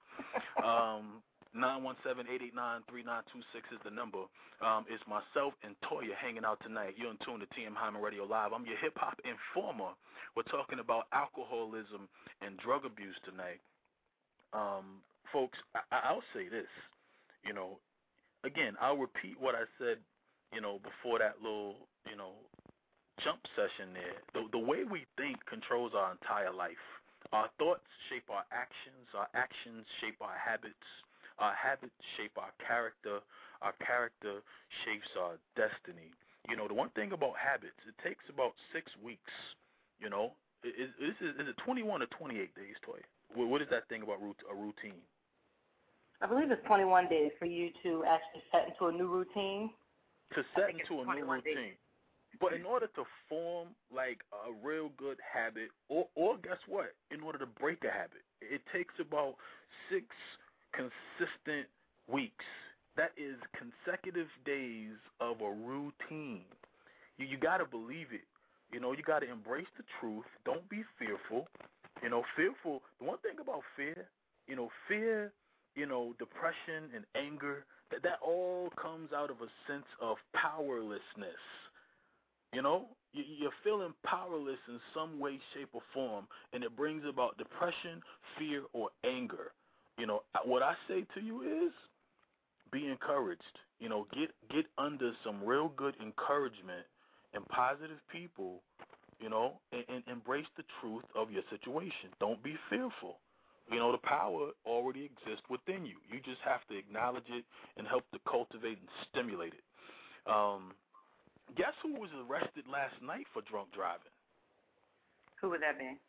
Speaker 3: Um, nine one seven, eight eight nine, three nine two six is the number. Um, it's myself and Toya hanging out tonight. You're in tune to T M Hyman Radio Live. I'm your hip-hop informer. We're talking about alcoholism and drug abuse tonight. Um, folks, I- I'll say this. You know, again, I'll repeat what I said, you know, before that little, you know, jump session there. The, the way we think controls our entire life. Our thoughts shape our actions. Our actions shape our habits. Our habits shape our character. Our character shapes our destiny. You know, the one thing about habits, it takes about six weeks, you know. Is, is, is it twenty-one or twenty-eight days, Toy? What is that thing about a routine?
Speaker 4: I believe it's twenty-one days for you to actually set into a new routine.
Speaker 3: To set into a new routine. Days. But in order to form like a real good habit, or, or guess what? In order to break a habit, it takes about six consistent weeks. That is consecutive days of a routine. You, you got to believe it. You know, you got to embrace the truth. Don't be fearful. You know, fearful. The one thing about fear, you know, fear, you know, depression and anger, that, that all comes out of a sense of powerlessness. You know, you, you're feeling powerless in some way, shape, or form, and it brings about depression, fear, or anger. You know, what I say to you is be encouraged. You know, get get under some real good encouragement and positive people, you know, and, and embrace the truth of your situation. Don't be fearful. You know, the power already exists within you. You just have to acknowledge it and help to cultivate and stimulate it. Um, guess who was arrested last night for drunk driving?
Speaker 4: Who would that be?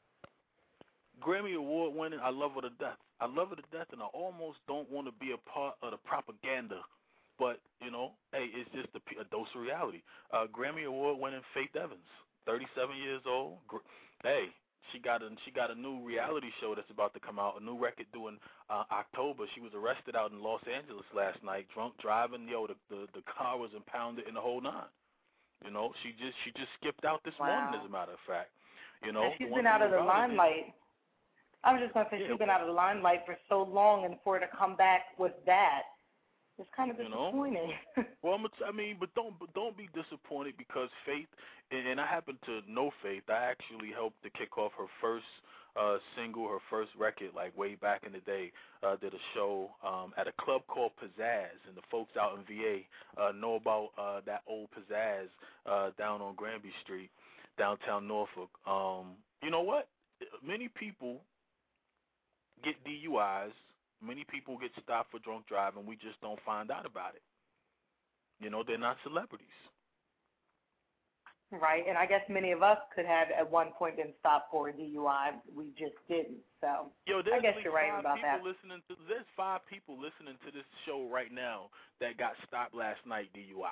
Speaker 3: Grammy Award winning, I love her to death. I love her to death, and I almost don't want to be a part of the propaganda. But, you know, hey, it's just a, a dose of reality. Uh, Grammy Award winning Faith Evans, thirty-seven years old. Hey, she got a she got a new reality show that's about to come out, a new record due in uh, October. She was arrested out in Los Angeles last night, drunk driving. Yo, the, the the car was impounded in the whole nine. You know, she just she just skipped out this
Speaker 4: wow.
Speaker 3: morning, as a matter of fact. You know,
Speaker 4: and she's been out of the limelight. I was just going to say,
Speaker 3: yeah,
Speaker 4: she's been out of the limelight for so long, and for her to come back with that, it's kind of disappointing.
Speaker 3: You know? Well, I'm a, I mean, but don't but don't be disappointed because Faith, and, and I happen to know Faith. I actually helped to kick off her first uh, single, her first record, like way back in the day. Uh, did a show um, at a club called Pizzazz, and the folks out in V A uh, know about uh, that old Pizzazz uh, down on Granby Street, downtown Norfolk. Um, you know what? Many people get D U Is. Many people get stopped for drunk driving. We just don't find out about it. You know, they're not celebrities.
Speaker 4: Right, and I guess many of us could have at one point been stopped for a D U I. We just didn't. So
Speaker 3: Yo,
Speaker 4: I guess you're right about that.
Speaker 3: Listening to, there's five people listening to this show right now that got stopped last night D U I.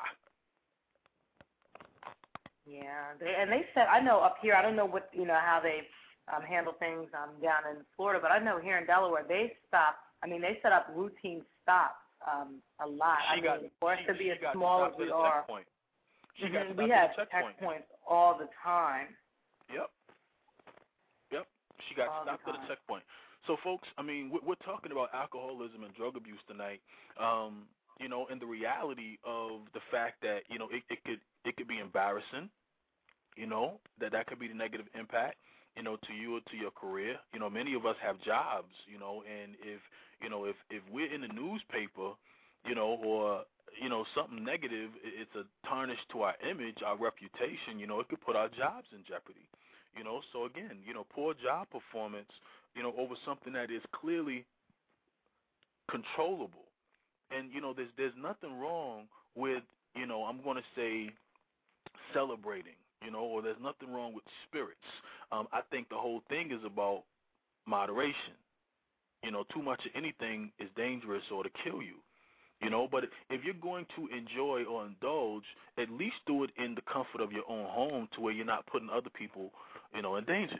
Speaker 4: Yeah, they, and they said, I know up here, I don't know what you know how they um, handle things um, down in Florida, but I know here in Delaware they stop. I mean, they set up routine stops um, a lot.
Speaker 3: She
Speaker 4: I
Speaker 3: got,
Speaker 4: mean, for us
Speaker 3: she,
Speaker 4: to be
Speaker 3: she
Speaker 4: as
Speaker 3: got
Speaker 4: small as
Speaker 3: stopped
Speaker 4: we
Speaker 3: at a
Speaker 4: are,
Speaker 3: checkpoint. She
Speaker 4: mm-hmm,
Speaker 3: got stopped
Speaker 4: we
Speaker 3: at
Speaker 4: have
Speaker 3: a checkpoint.
Speaker 4: checkpoints all the time.
Speaker 3: Yep. Yep. She got
Speaker 4: all
Speaker 3: stopped at a checkpoint. So, folks, I mean, we're, we're talking about alcoholism and drug abuse tonight. Um, you know, and the reality of the fact that you know it, it could it could be embarrassing. You know, that that could be the negative impact. You know, to you or to your career. You know, many of us have jobs. You know, and if you know if if we're in the newspaper, you know, or you know something negative, it's a tarnish to our image, our reputation. You know, it could put our jobs in jeopardy. You know, so again, you know, poor job performance, you know, over something that is clearly controllable. And, you know, there's there's nothing wrong with, you know, I'm going to say celebrating, you know, or there's nothing wrong with spirits. Um, I think the whole thing is about moderation. You know, too much of anything is dangerous or to kill you. You know, but if you're going to enjoy or indulge, at least do it in the comfort of your own home to where you're not putting other people, you know, in danger.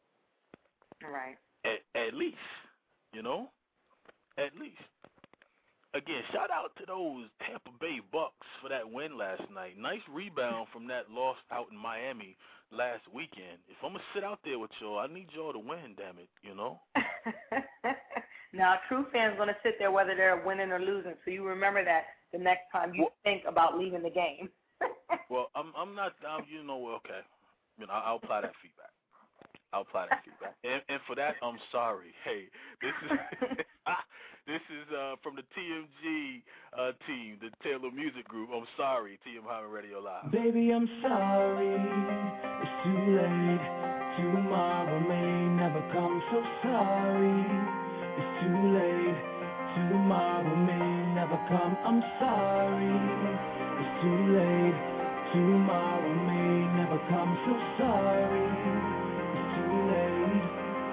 Speaker 4: Right.
Speaker 3: At, at least, you know, at least. Again, shout out to those Tampa Bay Bucks for that win last night. Nice rebound from that loss out in Miami last weekend. If I'm going to sit out there with y'all, I need y'all to win, damn it, you know?
Speaker 4: Now, true fans going to sit there whether they're winning or losing, so you remember that the next time you well, think about leaving the game.
Speaker 3: Well, I'm I'm not, I'm, you know, okay. You know, I'll apply that feedback. I'll apply that feedback. And, and for that, I'm sorry. Hey, this is this is uh, from the T M G uh, team, the Taylor Music Group. I'm sorry, T M Hyman Radio Live.
Speaker 8: Baby, I'm sorry. It's too late. Tomorrow may never come, so sorry. It's too late, tomorrow may never come, I'm sorry. It's too late, tomorrow may never come, so sorry. It's too late,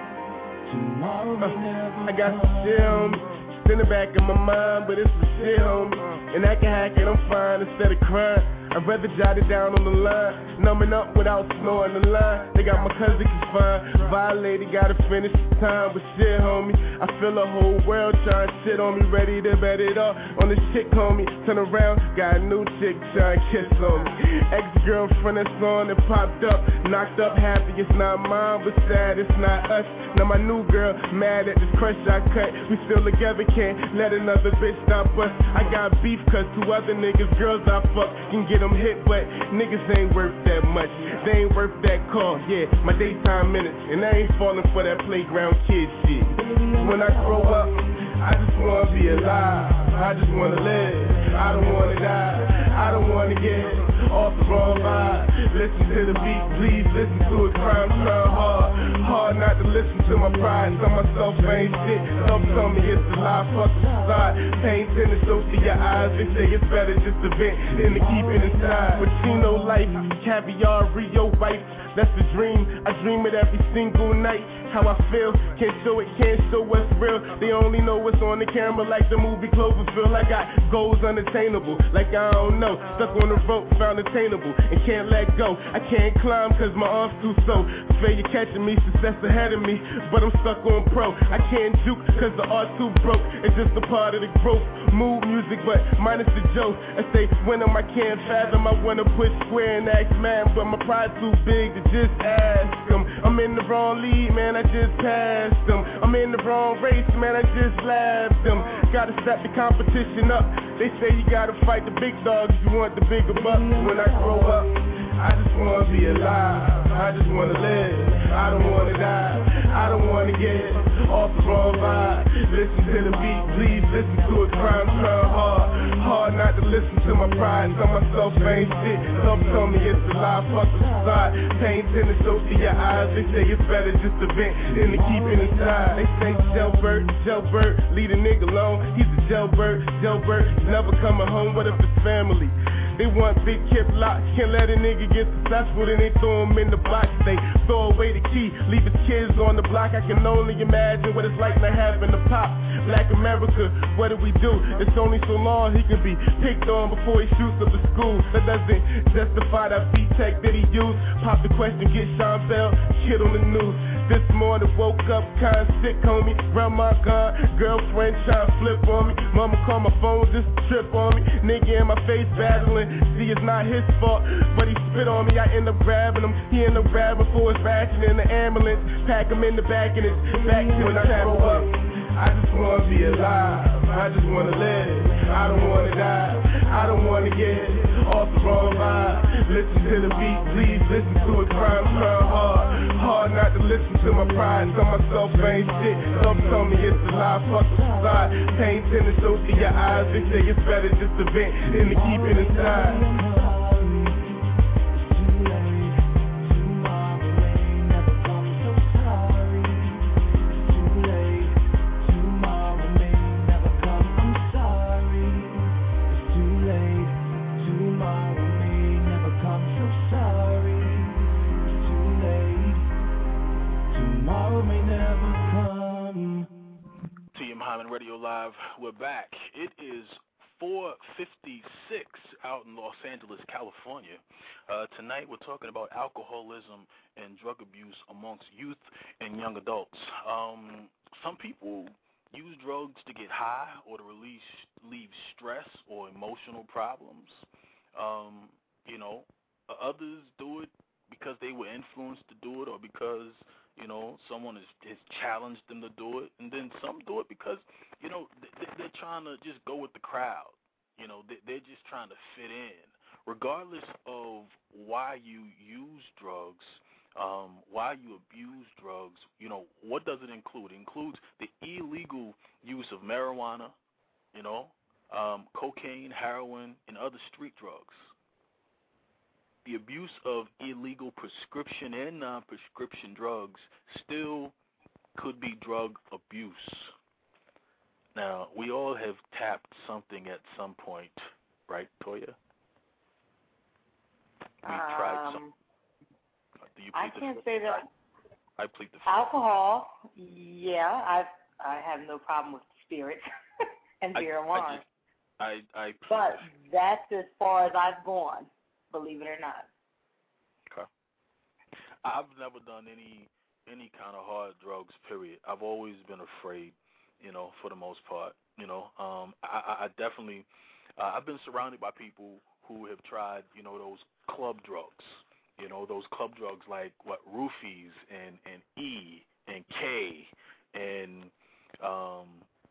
Speaker 8: tomorrow may never come.
Speaker 9: I got some shit on me, it's in the back of my mind, but it's the shit on me. And I can hack it, I'm fine instead of crying. I'd rather jot it down on the line, numbing up without snowing the line. They got my cousin confined, violated, gotta finish the time. But shit, homie, I feel the whole world trying to shit on me, ready to bet it up on the chick, homie. Turn around, got a new chick trying to kiss on me. Ex-girlfriend that's on and popped up, knocked up happy, it's not mine, but sad, it's not us. Now my new girl, mad at this crush I cut. We still together, can't let another bitch stop us. I got beef cause two other niggas, girls I fuck, can get them hit, but niggas ain't worth that much. They ain't worth that call, yeah, my daytime minutes. And I ain't falling for that playground kid shit. When I grow up, I just wanna be alive. I just wanna live, I don't wanna die. I don't wanna get off the wrong vibe. Listen to the beat, please listen to it. Crime, trying hard, hard not to listen to my pride. Tell myself I ain't shit, help tell me it's a lie. Fuck the facade, pain tending so to your eyes. They say it's better just to vent than to keep it inside. Pacino life, caviar, Rio wife, that's the dream. I dream it every single night. How I feel, can't show it, can't show what's real. They only know what's on the camera, like the movie Cloverfield. I got goals unattainable, like I don't know. Stuck on the rope, found attainable, and can't let go. I can't climb cause my arms too so. Failure catching me, success ahead of me, but I'm stuck on pro. I can't juke cause the art too broke. It's just a part of the growth. Mood music, but minus the joke. I say when am I can't fathom. I wanna put square and ask man, but my pride's too big to just ask them. I'm in the wrong league, man. I just passed them. I'm in the wrong race, man, I just laughed them. Gotta step the competition up. They say you gotta fight the big dogs if you want the bigger bucks. When I grow up, I just wanna be alive. I just wanna live, I don't wanna die. I don't wanna get off the wrong vibe. Listen to the beat, please listen to it. Crime, trying hard, hard not to listen to my pride. Tell myself I ain't shit, some tell me it's a lie. Fuck the facade, pain tending so to your eyes. They say it's better just to vent than to keep it inside. They say jailbird, jailbird, leave a nigga alone. He's a jailbird, jailbird, he's never coming home. What if it's family? They want big kip locks, can't let a nigga get successful, then they throw him in the box. They throw away the key, leave his kids on the block. I can only imagine what it's like not having a pop. Black America, what do we do? It's only so long he can be picked on before he shoots up the school. That doesn't justify that B-Tech that he used. Pop the question, get Sean Bell, kid on the news. This morning woke up kinda sick, homie. Round my gun, girlfriend tryna flip on me. Mama called my phone just to trip on me. Nigga in my face battling. See, it's not his fault, but he spit on me. I end up grabbing him. He end up grabbing for his ratchet in the ambulance. Pack him in the back and his back to when I grow up. I just wanna be alive. I just wanna live. I don't wanna die. I don't wanna get off the wrong vibe. Listen to the beat, please listen to it. Crime, crime hard. Hard not to listen to my pride. Tell myself I ain't shit. Some tell me it's a lie. Fuck the facade. Pain tending so to your eyes. They say it's better just to vent than to keep it inside.
Speaker 3: Radio Live, we're back. It is four fifty-six out in Los Angeles, California. Uh, tonight we're talking about alcoholism and drug abuse amongst youth and young adults. Um, some people use drugs to get high or to release, relieve stress or emotional problems. Um, you know, others do it because they were influenced to do it or because you know, someone has, has challenged them to do it, and then some do it because, you know, they, they're trying to just go with the crowd. You know, they, they're just trying to fit in. Regardless of why you use drugs, um, why you abuse drugs, you know, what does it include? It includes the illegal use of marijuana, you know, um, cocaine, heroin, and other street drugs. The abuse of illegal prescription and non-prescription drugs still could be drug abuse. Now, we all have tapped something at some point, right, Toya? We
Speaker 4: um,
Speaker 3: tried something. Do you
Speaker 4: I can't say that.
Speaker 3: I plead the fifth.
Speaker 4: Alcohol, yeah, I I have no problem with spirits and beer and wine.
Speaker 3: I, I, I
Speaker 4: but that's as far as I've gone. Believe it or not.
Speaker 3: Okay. I've never done any any kind of hard drugs, period. I've always been afraid, you know, for the most part. You know, um, I, I definitely, uh, I've been surrounded by people who have tried, you know, those club drugs. You know, those club drugs like, what, roofies and, and E and K and um,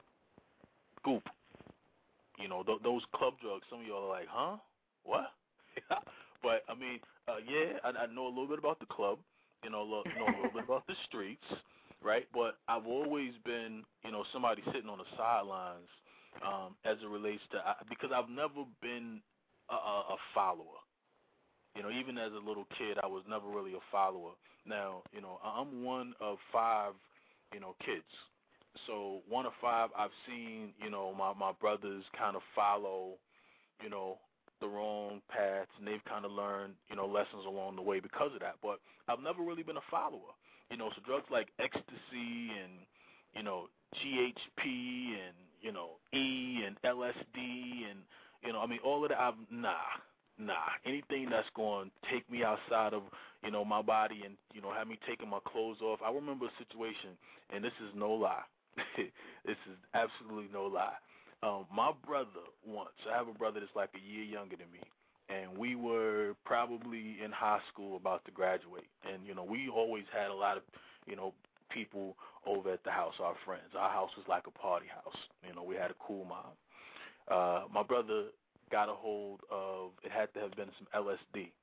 Speaker 3: Goop. You know, th- those club drugs, some of y'all are like, huh? What? But, I mean, uh, yeah, I, I know a little bit about the club, you know, lo- know a little bit about the streets, right? But I've always been, you know, somebody sitting on the sidelines um, as it relates to, I, because I've never been a, a, a follower. You know, even as a little kid, I was never really a follower. Now, you know, I'm one of five, you know, kids. So one of five, I've seen, you know, my, my brothers kind of follow, you know, the wrong paths, and they've kind of learned, you know, lessons along the way because of that. But I've never really been a follower. You know, so drugs like ecstasy and, you know, G H P and, you know, E and L S D and, you know, I mean, all of that, I've, nah, nah. Anything that's going to take me outside of, you know, my body and, you know, have me taking my clothes off. I remember a situation, and this is no lie. This is absolutely no lie. Um, my brother once, I have a brother that's like a year younger than me, and we were probably in high school about to graduate. And, you know, we always had a lot of, you know, people over at the house, our friends. Our house was like a party house. You know, we had a cool mom. Uh, my brother got a hold of, it had to have been some L S D.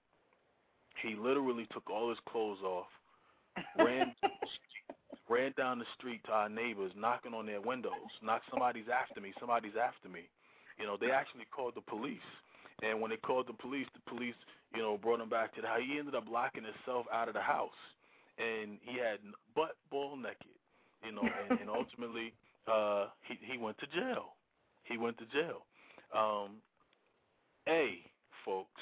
Speaker 3: He literally took all his clothes off, ran ran down the street to our neighbors, knocking on their windows. Knock, somebody's after me, somebody's after me. You know, they actually called the police. And when they called the police, the police, you know, brought him back to the house. He ended up locking himself out of the house. And he had butt ball naked, you know, and, and ultimately uh, he, he went to jail. He went to jail. Um, a, folks,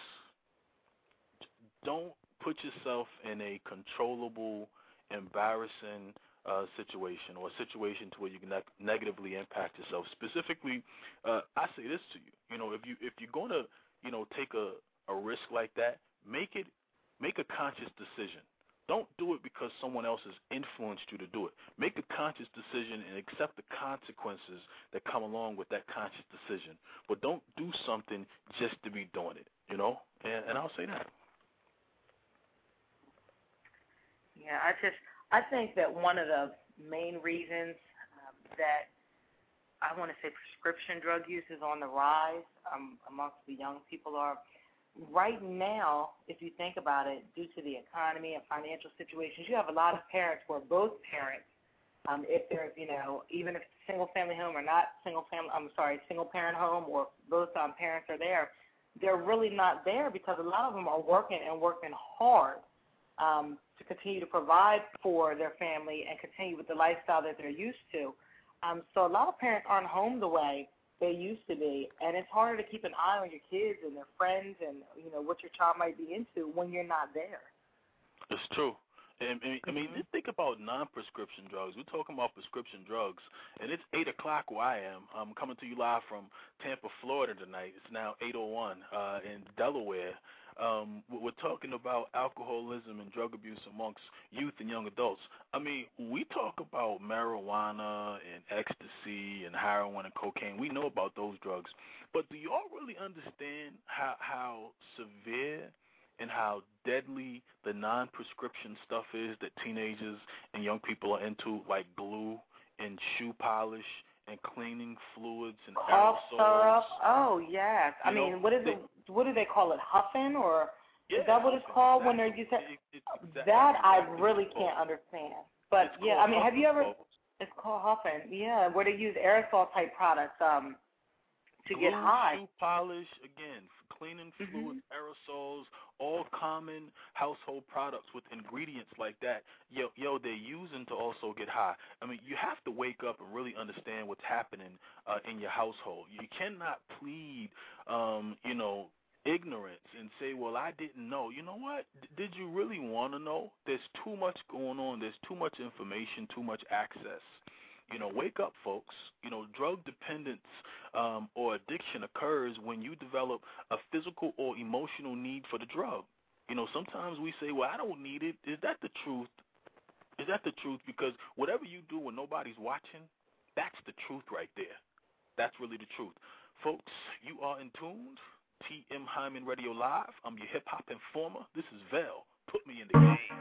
Speaker 3: don't put yourself in a controllable, embarrassing uh, situation or a situation to where you can ne- negatively impact yourself. Specifically, uh, I say this to you. You know, if you if you're going to, you know, take a, a risk like that, make it make a conscious decision. Don't do it because someone else has influenced you to do it. Make a conscious decision and accept the consequences that come along with that conscious decision. But don't do something just to be doing it, you know? And, and I'll say that.
Speaker 4: Yeah, I just I think that one of the main reasons um, that I want to say prescription drug use is on the rise um, amongst the young people are right now, if you think about it, due to the economy and financial situations, you have a lot of parents where both parents, um, if they're, you know, even if it's a single-family home or not single-family, I'm sorry, single-parent home or both um, parents are there, they're really not there because a lot of them are working and working hard um, to continue to provide for their family and continue with the lifestyle that they're used to. Um, so a lot of parents aren't home the way they used to be, and it's harder to keep an eye on your kids and their friends and, you know, what your child might be into when you're not there.
Speaker 3: It's true. And, and, I mean, just think about non-prescription drugs. We're talking about prescription drugs, and it's eight o'clock where I am. I'm coming to you live from Tampa, Florida tonight. It's now eight oh one uh, in Delaware. Um, we're talking about alcoholism and drug abuse amongst youth and young adults. I mean, we talk about marijuana and ecstasy and heroin and cocaine. We know about those drugs. But do y'all really understand how, how severe and how deadly the non-prescription stuff is that teenagers and young people are into, like glue and shoe polish and cleaning fluids and
Speaker 4: cough
Speaker 3: aerosols?
Speaker 4: syrup. Oh yes. You I mean, know, what is they, it? What do they call it? Huffing, or
Speaker 3: yeah,
Speaker 4: is that what it's called exactly. when they're using it, exactly, that? I really can't understand. But
Speaker 3: it's
Speaker 4: yeah, I mean,
Speaker 3: huffing,
Speaker 4: have you ever?
Speaker 3: folks.
Speaker 4: It's called huffing. Yeah, where they use aerosol type products um to
Speaker 3: glue,
Speaker 4: get high.
Speaker 3: Shoe polish, again, cleaning fluids,
Speaker 4: mm-hmm.
Speaker 3: aerosols, all common household products with ingredients like that. Yo, yo, they're using to also get high. I mean, you have to wake up and really understand what's happening uh, in your household. You cannot plead, um, you know, ignorance and say, well, I didn't know. You know what? D- did you really want to know? There's too much going on. There's too much information, too much access. You know, wake up, folks. You know, drug dependence um, or addiction occurs when you develop a physical or emotional need for the drug. You know, sometimes we say, well, I don't need it. Is that the truth? Is that the truth? Because whatever you do when nobody's watching, that's the truth right there. That's really the truth. Folks, you are in tune. T M Hyman Radio Live. I'm your hip-hop informer. This is Vel. Put me in the game.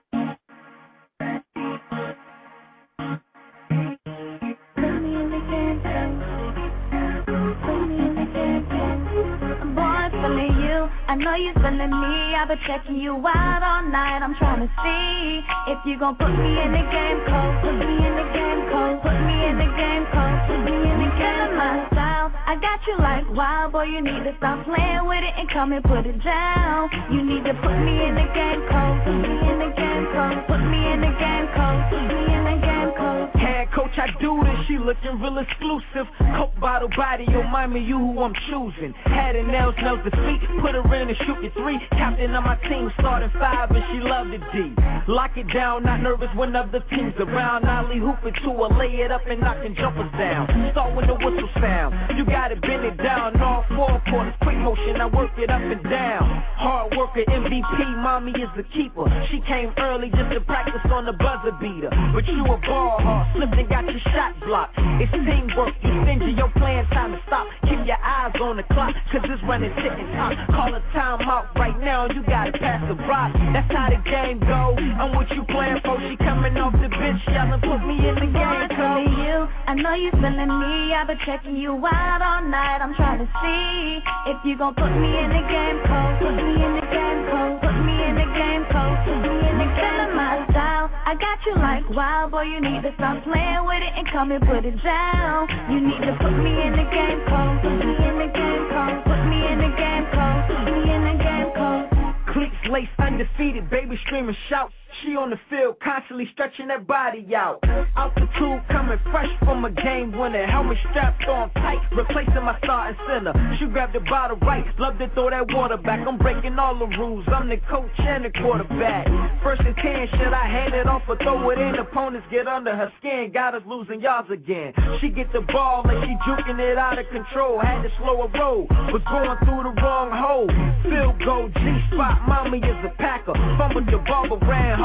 Speaker 10: I know you feeling me, I've been checking you out all night. I'm trying to see if you gon' put me in the game code. Put me in the game code. Put me in the game code. Put me in the game my style. I got you like wild boy, you need to stop playing with it and come and put it down. You need to put me in the game code. Put me in the game code. Put me in the game code. Put me in the game code.
Speaker 11: Head coach, I do this, she looking real exclusive. Coke bottle body, remind me you who I'm choosing. Had her nails, nails the feet, put her in and shoot your three. Captain of my team, starting five, and she loved the D. Lock it down, not nervous when other teams around. Ollie hooping to her, lay it up and knocking jumpers down. Start when the whistle sound, you gotta bend it down. All four quarters, quick motion, I work it up and down. Hard worker, M V P, mommy is the keeper. She came early just to practice on the buzzer beater. But you a ball hard, slipped and got your shot blocked. It's teamwork, you stingy, your plan time to stop. Keep your eyes on the clock, cause it's running ticking top. Call a timeout right now, you gotta pass the rock. That's how the game go. I'm what you playing for, she coming off the bench, yelling, put me in the game code.
Speaker 10: You, I know you feeling me, I've been checking you out all night. I'm trying to see if you gon' put me in the game code. Put me in the game code. Put me in the game code. Put me in the game my style. I got you like wild boy, you need to stop playing with it and come and put it down. You need to put me in the game code. Put me in the game code. Put me in the game code. Put me in the game code.
Speaker 11: Cleats lace undefeated, baby screaming shout. She on the field, constantly stretching that body out. Altitude coming fresh from a game winner. Helmet strapped on tight, replacing my starting center. She grabbed the bottle right, love to throw that water back. I'm breaking all the rules, I'm the coach and the quarterback. First and ten, should I hand it off or throw it in? Opponents get under her skin, got us losing yards again. She get the ball like she juking it out of control. Had to slow her roll, was going through the wrong hole. Field goal, G-spot, mommy is a packer. Fumbled the ball but ran hard.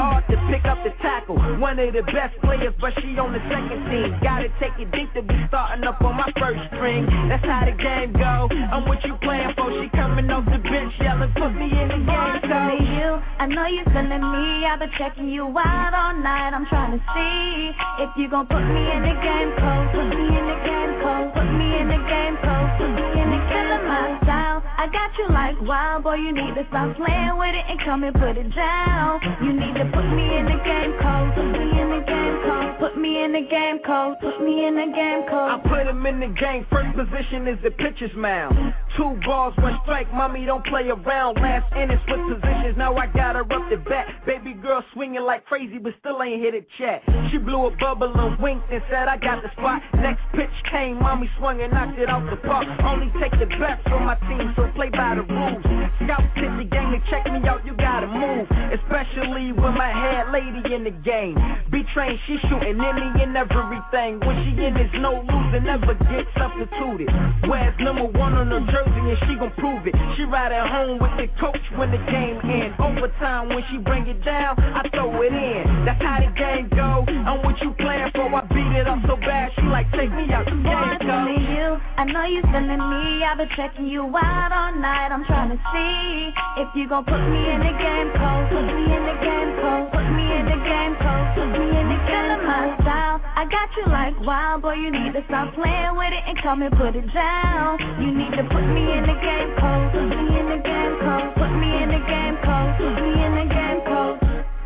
Speaker 11: hard to pick up the tackle. One of the best players, but she on the second team. Gotta take it deep to be starting up on my first string. That's how the game go. I'm what you playing for. She coming off the bench yelling, put me in the game. So
Speaker 10: you, I know you feeling me. I've been checking you out all night. I'm trying to see if you gon' put me in the game code. Put me in the game code. Put me in the game code. Put me in the game code. My style, I got you like wild boy. You need to stop playing with it and come and put it down. You need to put me in the game code. Put me in the game code. Put me in the game code. Put me in the game code.
Speaker 11: I put him in the game. First position is the pitcher's mound. Two balls, one strike. Mommy don't play around. Last inning split positions. Now I got her up the bat. Baby girl swinging like crazy, but still ain't hit a chat. She blew a bubble and winked and said, I got the spot. Next pitch came, mommy swung and knocked it off the park. Only take the best from my team, so play by the rules. Scouts hit the game to check me out, you gotta move. Especially with my head lady in the game. B-Train, she shooting any and everything. When she in, there's no losing, never get substituted. Wears number one on her jersey and she gon' prove it. She ride at home with the coach when the game ends. Overtime when she bring it down, I throw it in. That's how the game go. I'm what you playing for. I beat it up so bad, she like take me out the game.
Speaker 10: Go. You, I know you feeling me. I've been checking you out all night. I'm trying to see if you gon' put me in the game code. Put me in the game code. Put me in the game code. Put me in the game code. My style, I got you like wild boy. You need to stop playing with it and come and put it down. You need to put me in the game code. Put me in the game code. Put me in the game code. Put me in the game code.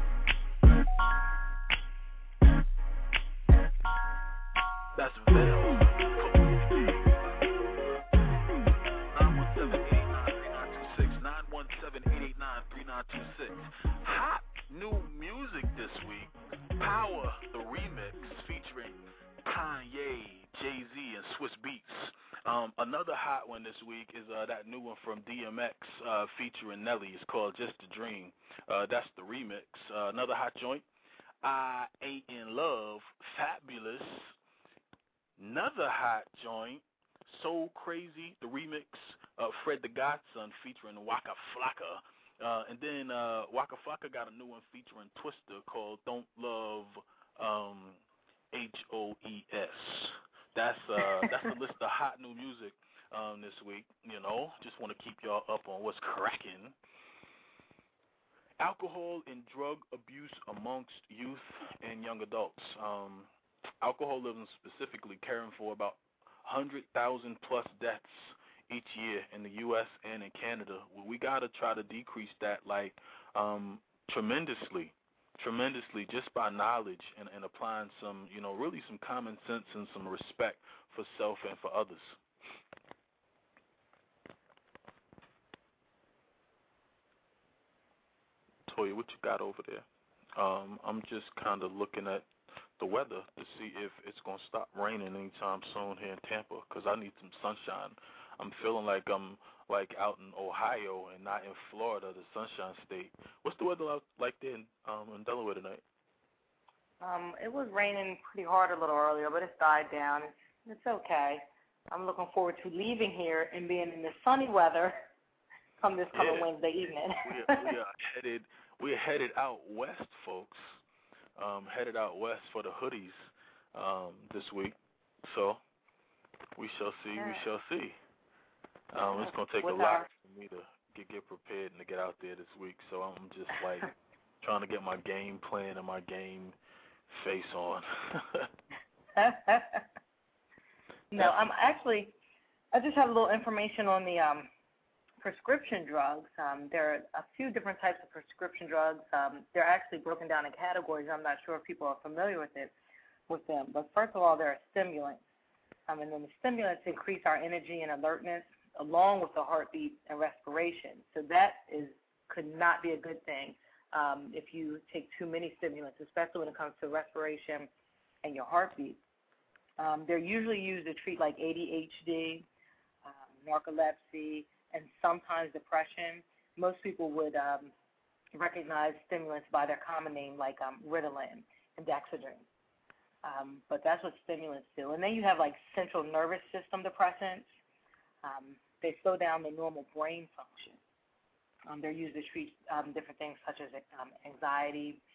Speaker 3: That's Veil. nine one seven, eight eight nine, three nine two six. Hot new music this week. Power, the remix featuring Kanye, Jay-Z, and Swiss Beats. Um, another hot one this week is uh, that new one from D M X uh, featuring Nelly. It's called Just a Dream. Uh, that's the remix. Uh, another hot joint, I Ain't in Love, Fabulous. Another hot joint, So Crazy, the remix, uh, Fred the Godson featuring Waka Flocka. Uh, and then uh, Waka Flocka got a new one featuring Twister called Don't Love um, H O E S. That's uh, that's the list of hot new music um, this week. You know, just want to keep y'all up on what's cracking. Alcohol and drug abuse amongst youth and young adults. Um, alcoholism specifically caring for about one hundred thousand plus deaths each year in the U S and in Canada. We got to try to decrease that like um, tremendously, tremendously just by knowledge and, and applying some, you know, really some common sense and some respect for self and for others. Toya, what you got over there? Um, I'm just kind of looking at the weather to see if it's going to stop raining anytime soon here in Tampa because I need some sunshine. I'm feeling like I'm like out in Ohio and not in Florida, the Sunshine State. What's the weather like there in, um, in Delaware tonight?
Speaker 4: Um, it was raining pretty hard a little earlier, but it's died down. It's, it's okay. I'm looking forward to leaving here and being in the sunny weather come this coming
Speaker 3: yeah.
Speaker 4: Wednesday evening.
Speaker 3: we, are, we are headed. We're headed out west, folks. Um, headed out west for the hoodies um, this week. So we shall see. Yeah. We shall see. Um, it's going to take With a lot our... for me to get, get prepared and to get out there this week. So I'm just like trying to get my game plan and my game face on.
Speaker 4: No, I'm actually, I just have a little information on the um, prescription drugs. Um, there are a few different types of prescription drugs. Um, they're actually broken down in categories. I'm not sure if people are familiar with it, with them. But first of all, there are stimulants. Um, and then the stimulants increase our energy and alertness along with the heartbeat and respiration. So that is could not be a good thing um, if you take too many stimulants, especially when it comes to respiration and your heartbeat. Um, they're usually used to treat like A D H D, um, narcolepsy, and sometimes depression. Most people would um, recognize stimulants by their common name like um, Ritalin and Dexedrine. Um, but that's what stimulants do. And then you have like central nervous system depressants. Um, they slow down the normal brain function. Um, they're used to treat um, different things such as um, anxiety,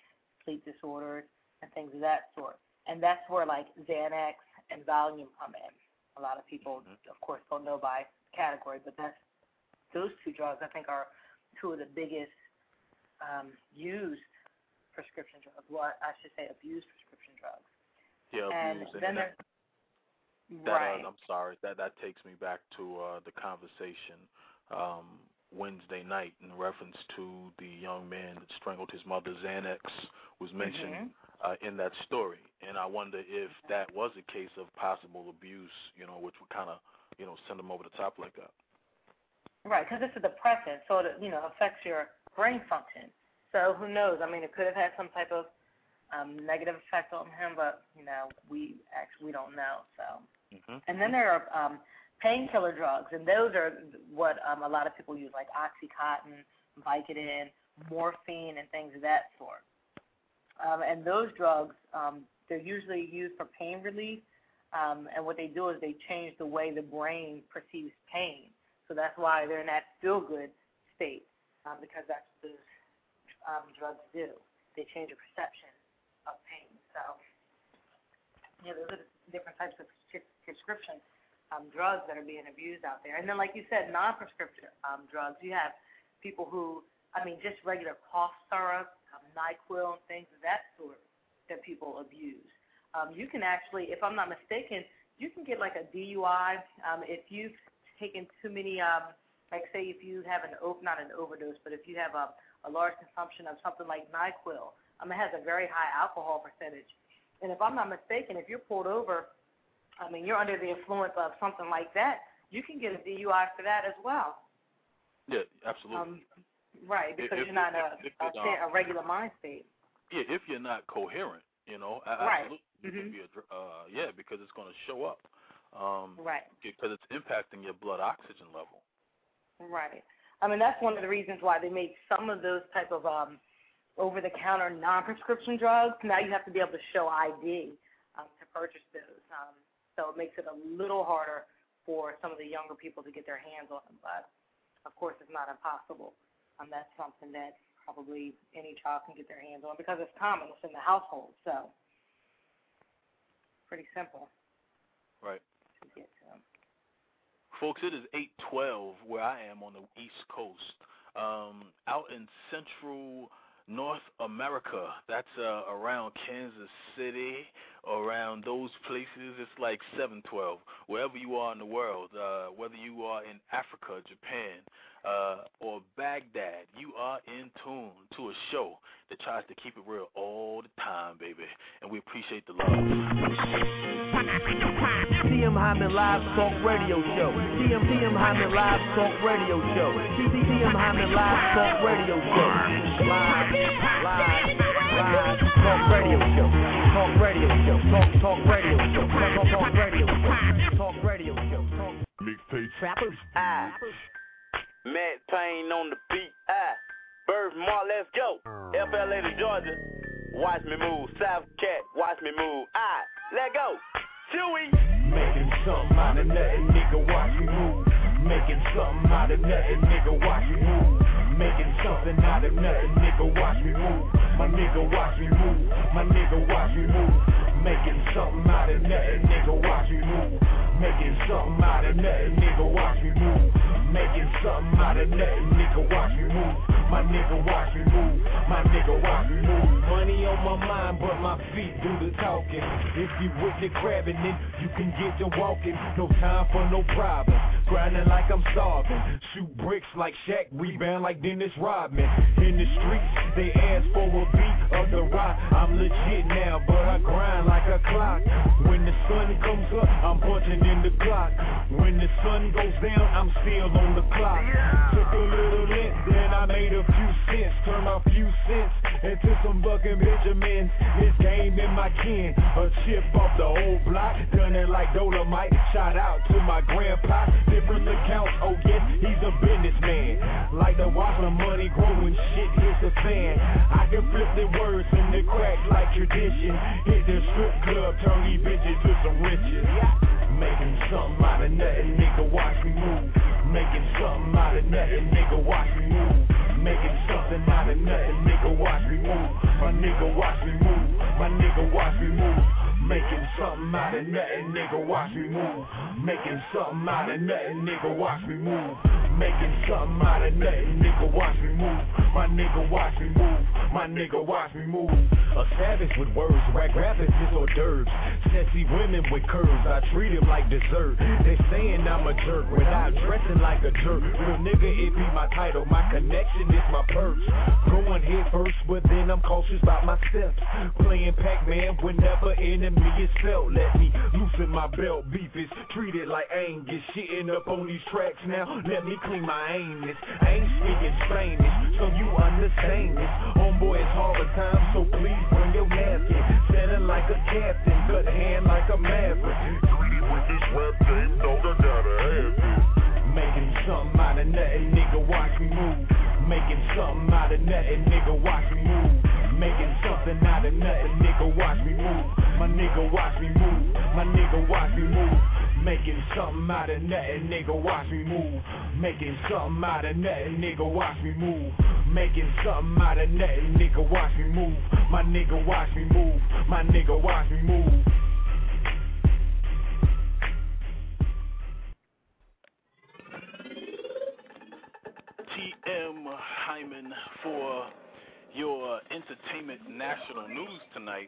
Speaker 4: sleep disorders, and things of that sort. And that's where, like, Xanax and Valium come in. A lot of people, mm-hmm. of course, don't know by category, but that's those two drugs, I think, are two of the biggest um, used prescription drugs. Well, I should say abused prescription drugs.
Speaker 3: Yeah,
Speaker 4: and
Speaker 3: abused.
Speaker 4: Then
Speaker 3: and that, that,
Speaker 4: right.
Speaker 3: uh, I'm sorry. That that takes me back to uh, the conversation um, Wednesday night in reference to the young man that strangled his mother. Xanax was mentioned mm-hmm. uh, in that story, and I wonder if that was a case of possible abuse, you know, which would kind of, you know, send him over the top like that.
Speaker 4: Right, because it's a depressant, so it, you know, affects your brain function. So who knows? I mean, it could have had some type of um, negative effect on him, but, you know, we actually we don't know. So, mm-hmm. And then there are um, painkiller drugs, and those are what um, a lot of people use, like Oxycontin, Vicodin, morphine, and things of that sort. Um, and those drugs, um, they're usually used for pain relief, um, and what they do is they change the way the brain perceives pain. So that's why they're in that feel-good state, um, because that's what those um, drugs do. They change your perception of pain. So, yeah, those are the different types of prescription um, drugs that are being abused out there. And then, like you said, non-prescription um, drugs. You have people who, I mean, just regular cough syrup, um, NyQuil, and things of that sort that people abuse. Um, you can actually, if I'm not mistaken, you can get like a D U I um, if you've taken too many, um, like say if you have an, not an overdose, but if you have a, a large consumption of something like NyQuil, um, it has a very high alcohol percentage. And if I'm not mistaken, if you're pulled over, I mean, you're under the influence of something like that, you can get a D U I for that as well.
Speaker 3: Yeah, absolutely. Um,
Speaker 4: right, because
Speaker 3: if,
Speaker 4: you're not
Speaker 3: if,
Speaker 4: a,
Speaker 3: if,
Speaker 4: a,
Speaker 3: um,
Speaker 4: a regular mind state.
Speaker 3: Yeah, if you're not coherent, you know,
Speaker 4: right.
Speaker 3: absolutely.
Speaker 4: Mm-hmm.
Speaker 3: It can be a, uh, yeah, because it's going to show up. Um,
Speaker 4: right.
Speaker 3: Because it's impacting your blood oxygen level.
Speaker 4: Right. I mean, that's one of the reasons why they made some of those type of um, over-the-counter non-prescription drugs. Now you have to be able to show I D um, to purchase those. Um, so it makes it a little harder for some of the younger people to get their hands on them. But, of course, it's not impossible. Um, that's something that probably any child can get their hands on because it's common. It's in the household. So pretty simple.
Speaker 3: Right.
Speaker 4: To get to them.
Speaker 3: Folks, it is eight twelve where I am on the East Coast. Um, out in Central North America, that's uh, around Kansas City, around those places, it's like seven twelve. Wherever you are in the world, uh, whether you are in Africa, Japan, uh, or Baghdad, you are in tune to a show that tries to keep it real all the time, baby. And we appreciate the love.
Speaker 2: T M Hyman Live Talk Radio Show. T M T M Hyman Live Talk Radio Show. T M Hyman Live Talk Radio Show. Live, live, live Talk Radio Show. Talk Radio Show. Talk, talk Radio Show. Talk, talk Radio Show. Talk Radio Show. Talk.
Speaker 6: Mixtape.
Speaker 2: Trappers.
Speaker 12: Ah. Matt Payne on the beat. Ah. Bird Mark, let's go. F L A to Georgia. Watch me move. South Cat, watch me move. Ah. Let go. Chewy.
Speaker 8: Making something out of nothing, nigga, watch me move. Making something out of nothing, nigga, watch me move. Making something out of nothing, nigga, watch me move. My nigga, watch me move. My nigga, watch me move. Making something out of nothing, nigga, watch me move. Making something out of nothing, nigga, watch me move. Making something out of nothing, nigga, watch me move. My nigga, watch me move. My nigga, watch me move. Money on my mind, but my feet do the talking. If you with it grabbing it, you can get to walking. No time for no problems. Grinding like I'm starving. Shoot bricks like Shaq, rebound like Dennis Rodman. In the streets, they ask for a beat of the rock. I'm legit now, but I grind like a clock. When the sun comes up, I'm punching in the clock. When the sun goes down, I'm still on the clock. Took a little length, then I made a few cents. Turned my few cents into some bucking Benjamins. This game in my kin, a chip off the old block. Done it like Dolomite. Shout out to my grandpa. Different accounts, oh yes, he's a businessman. Like to watch my money grow when shit hits the fan. I can flip the words in the crack like tradition. Hit the strip club, turn these bitches to some riches. Making something out of nothing, nigga, watch me move. Making something out of nothing, nigga, watch me move.
Speaker 13: making something out of nothing. Nigga, watch me move. My nigga, watch me move. My nigga, watch me move. Making something out of nothing, nigga, watch me move. Making something out of nothing, nigga, watch me move. Making something out of nothing, nigga, watch me move. My nigga, watch me move. My nigga, watch me move. A savage with words, rap rappers is hors d'oeuvres. Sexy women with curves, I treat him like dessert. They saying I'm a jerk without dressing like a jerk. Real nigga, it be my title, my connection is my purse. Going head first, but then I'm cautious about my steps. Playing Pac-Man whenever enemy is felt. Let me loosen my belt, beef is treated like Angus. Shitting up on these tracks now, let me clean my anus. I ain't speaking Spanish, so you understand this. Homeboy, it's hard time, so please bring your napkin. Standing like a captain, cut hand like a maverick. Greedy with this rap game, dog, I gotta have it. Making something out of nothing, nigga, watch me move. Making something out of nothing, nigga, watch me move. Making something out of nothing, nigga, watch me move. My nigga, watch me move. My nigga, watch me move. Making something out of nothing, nigga, watch me move. Making something out of nothing, nigga, watch me move. Making something out of nothing, nigga, watch me move. My nigga, watch me move. My nigga, watch me move.
Speaker 3: T M Hyman for your Entertainment National News tonight.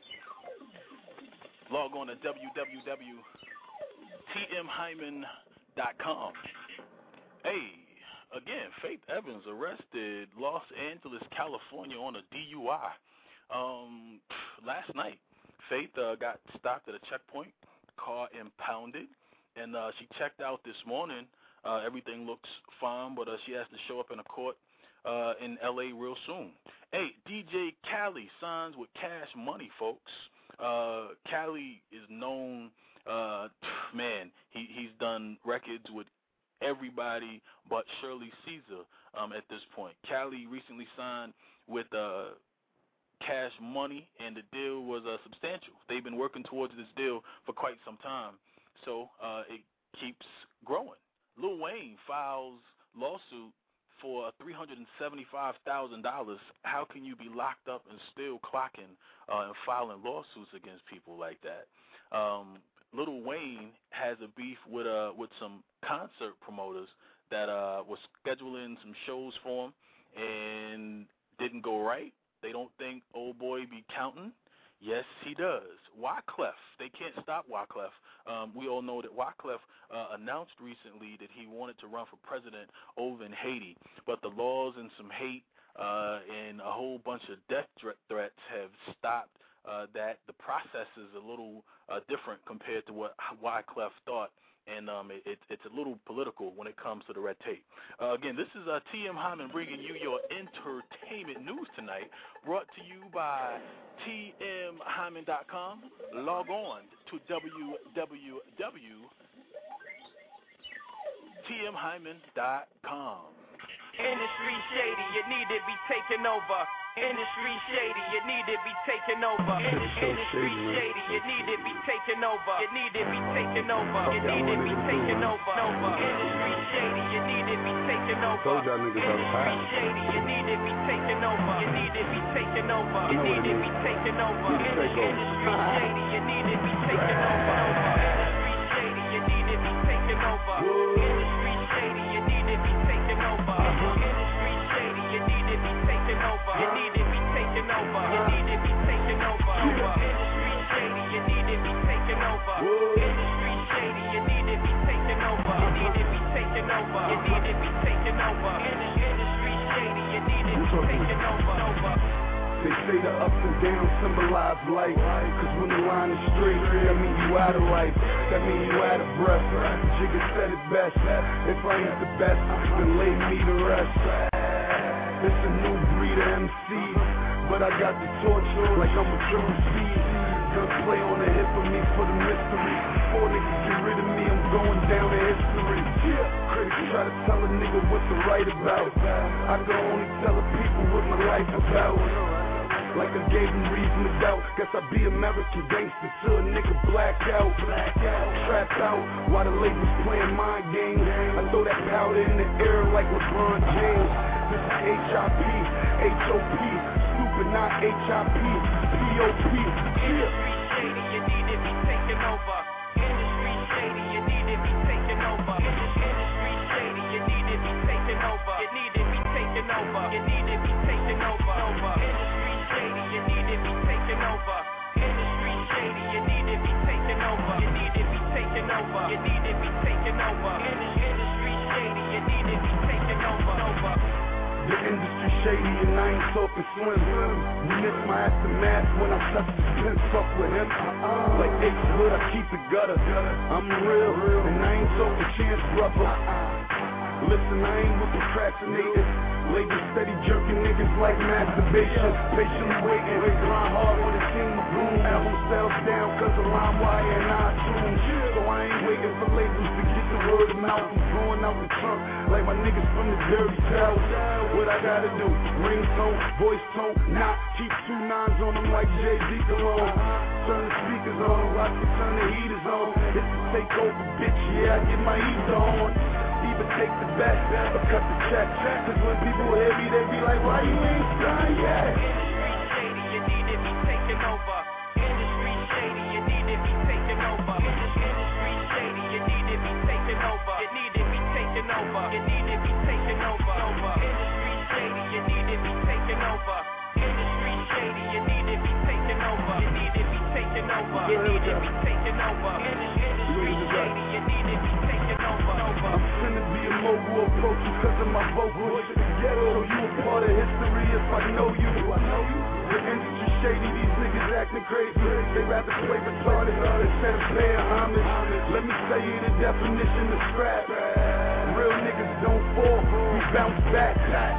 Speaker 3: Log on to w w w dot t m hyman dot com. Hey, again, Faith Evans arrested Los Angeles, California on a D U I. Um, last night, Faith uh, got stopped at a checkpoint, car impounded, and uh, she checked out this morning. Uh, everything looks fine, but uh, she has to show up in a court uh, in L A real soon. Hey, D J Khaled signs with Cash Money, folks. Uh, Khaled is known, uh, man, he, he's done records with everybody but Shirley Caesar um, at this point. Khaled recently signed with uh, Cash Money, and the deal was uh, substantial. They've been working towards this deal for quite some time, so uh, it keeps growing. Lil Wayne files lawsuit for three hundred seventy-five thousand dollars. How can you be locked up and still clocking uh, and filing lawsuits against people like that? Um, Lil Wayne has a beef with uh, with some concert promoters that uh, was scheduling some shows for him and didn't go right. They don't think old boy be counting. Yes, he does. Wyclef, they can't stop Wyclef. Um, we all know that Wyclef uh, announced recently that he wanted to run for president over in Haiti, but the laws and some hate uh, and a whole bunch of death threat threats have stopped uh, that. The process is a little uh, different compared to what Wyclef thought, and um, it, it, it's a little political when it comes to the red tape. Uh, again, this is uh, T M Hyman bringing you your entertainment news tonight, brought to you by T M hyman dot com. Log on to w w w dot t m hyman dot com.
Speaker 11: Industry shady, you need to be taken over. Industry shady, you need to be taken over. Industry shady, you need to be taken over. You need to be taken over. You need to be taken over. Industry shady, you need to be taken over. Industry shady, you need to be taken over. You need to be taken over. You need to be taken over. Industry shady, you need to be taken over. Industry shady, you need to be taken over. Industry shady, you need to be taken over. Industry shady, you need to be taken over. You need to be taken over. You need to be taken over. Industry shady, you need to be taken over. Industry shady, you need to be taken over. You need to be taken over. You need to be taken over. Industry shady, you need to be taken over.
Speaker 14: They say the ups and downs symbolize life. Cause when the line is straight, that mean you out of life. That mean you out of breath. Jigga said it best. If I ain't the best, then lay me to rest. It's a new breed of M C, but I got the torch like I'm a triple C. Gunplay on the hip of me for the mystery. Before niggas get rid of me, I'm going down in history. Critics try to tell a nigga what to write about. I can only tell the people what my life about. Like I gave him reason to doubt. Guess I be American gangster till a nigga black out. Black out, trap out, while the labels playing mind games. I throw that powder in the air like LeBron James. This is H I P, H O P, stupid, not H I P, P O P.
Speaker 11: Industry shady, you need to be taken over. Industry shady, you need to be taken over. Industry shady, you need to be taken over. You need to be taken over. You need to be taken over. Industry shady, you need to be taken over. Industry shady, you need to be taken over. You need to be taken over. You need to be taken over. Industry shady, you need to be taken over.
Speaker 14: The industry shady and I ain't talking slim. You miss my aftermath when I touch the pen. Fuck with him. Like H Hood, I keep it gutter. I'm real, and I ain't talking chance, brother. Listen, I ain't with procrastinators. Labor steady jerking niggas like masturbation. Patiently waiting, grind hard when it seems to boom. Album sales down cause of LimeWire and iTunes. So I ain't waiting for labels to get the word of mouth. I'm throwing out the trunk like my niggas from the dirty south. What I gotta do? Ringtone, voice tone, nah. Keep two nines on them like Jay-Z cologne. Turn the speakers on, watch me turn the heaters on. It's the takeover, bitch, yeah, I get my heater on. Either take the bet or cut the check. Cause when people hear me, they be like, why you ain't done yet?
Speaker 11: Industry shady, you need to be taken over. Industry shady, you need to be taken over. Industry shady, you need to be taken over. You need to be taken over. You need to be taken over. Industry shady, you need to be taken over. Industry shady, you need to be taken over. You need to be taken over. You need to be taken over. Industry shady, you need to be taken over.
Speaker 14: I'm finna be a mogul approach you cause of my vocals. So you a part of history if I know you. The industry shady, these niggas acting crazy. They rather play retarded instead of paying homage. Let me tell you the definition of scrap. Real niggas don't fall, we bounce back.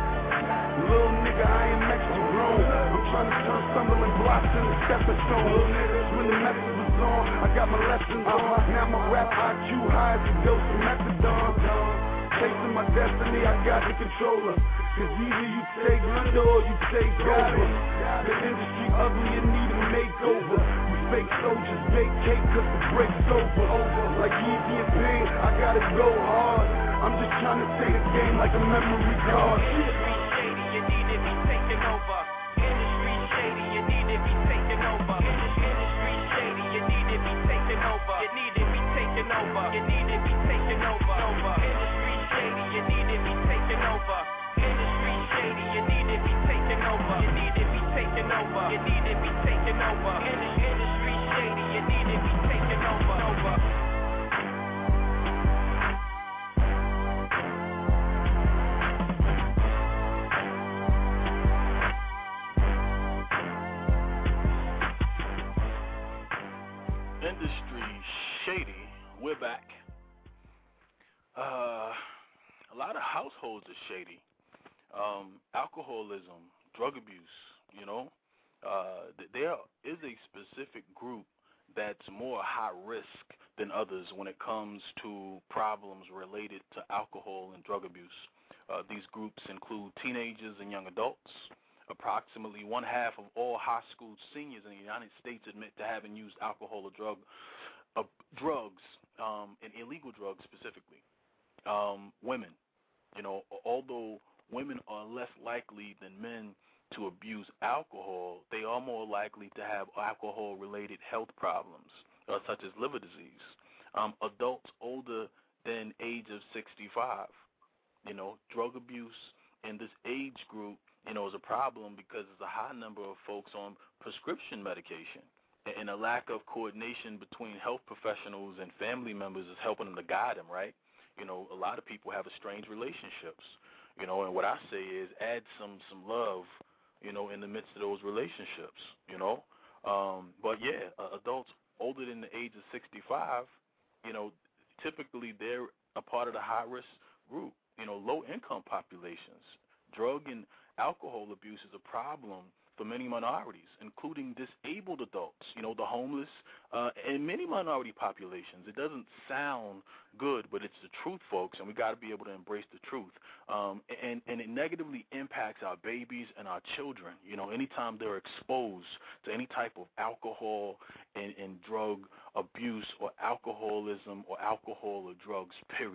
Speaker 14: Little nigga, I ain't extra grown. I'm trying to turn stumbling blocks into stepping stones. When the message was on, I got my lessons on. Now my rap I Q high as a dose of methadone. Chasing my destiny, I got the controller. Cause either you take under or you take over. The industry ugly and need a makeover. You fake soldiers vacate cause the break's over. Like Easy and Pain, I gotta go hard. I'm just trying to take the game like a memory card.
Speaker 11: Industry shady, you need to be taken over. Industry shady, you need to be taken over. Industry shady, you need to be taken over. You need to be taken over. You need to be taken over. Industry shady, you need to be taken over. Industry shady, you need to be taken over. You need to be taken over. You need to be taken over. Industry shady, you need to be taken over.
Speaker 3: Industry shady. We're back. Uh, a lot of households are shady. Um, alcoholism, drug abuse, you know. Uh, th- there is a specific group that's more high risk than others when it comes to problems related to alcohol and drug abuse. Uh, these groups include teenagers and young adults. Approximately one half of all high school seniors in the United States admit to having used alcohol or drug, uh, drugs, um, and illegal drugs specifically. Um, women, you know, although women are less likely than men to abuse alcohol, they are more likely to have alcohol-related health problems, uh, such as liver disease. Um, adults older than age of sixty-five, you know, drug abuse in this age group, you know, is a problem because there's a high number of folks on prescription medication, and a lack of coordination between health professionals and family members is helping them to guide them, right? You know, a lot of people have estranged relationships, you know, and what I say is add some, some love, you know, in the midst of those relationships, you know. Um, but, yeah, uh, adults older than the age of sixty-five, you know, typically they're a part of the high-risk group, you know, low-income populations. Drug and alcohol abuse is a problem for many minorities, including disabled adults, you know, the homeless, uh, and many minority populations. It doesn't sound good, but it's the truth, folks, and we got to be able to embrace the truth. Um, and, and it negatively impacts our babies and our children, you know, anytime they're exposed to any type of alcohol and, and drug abuse or alcoholism or alcohol or drugs, period.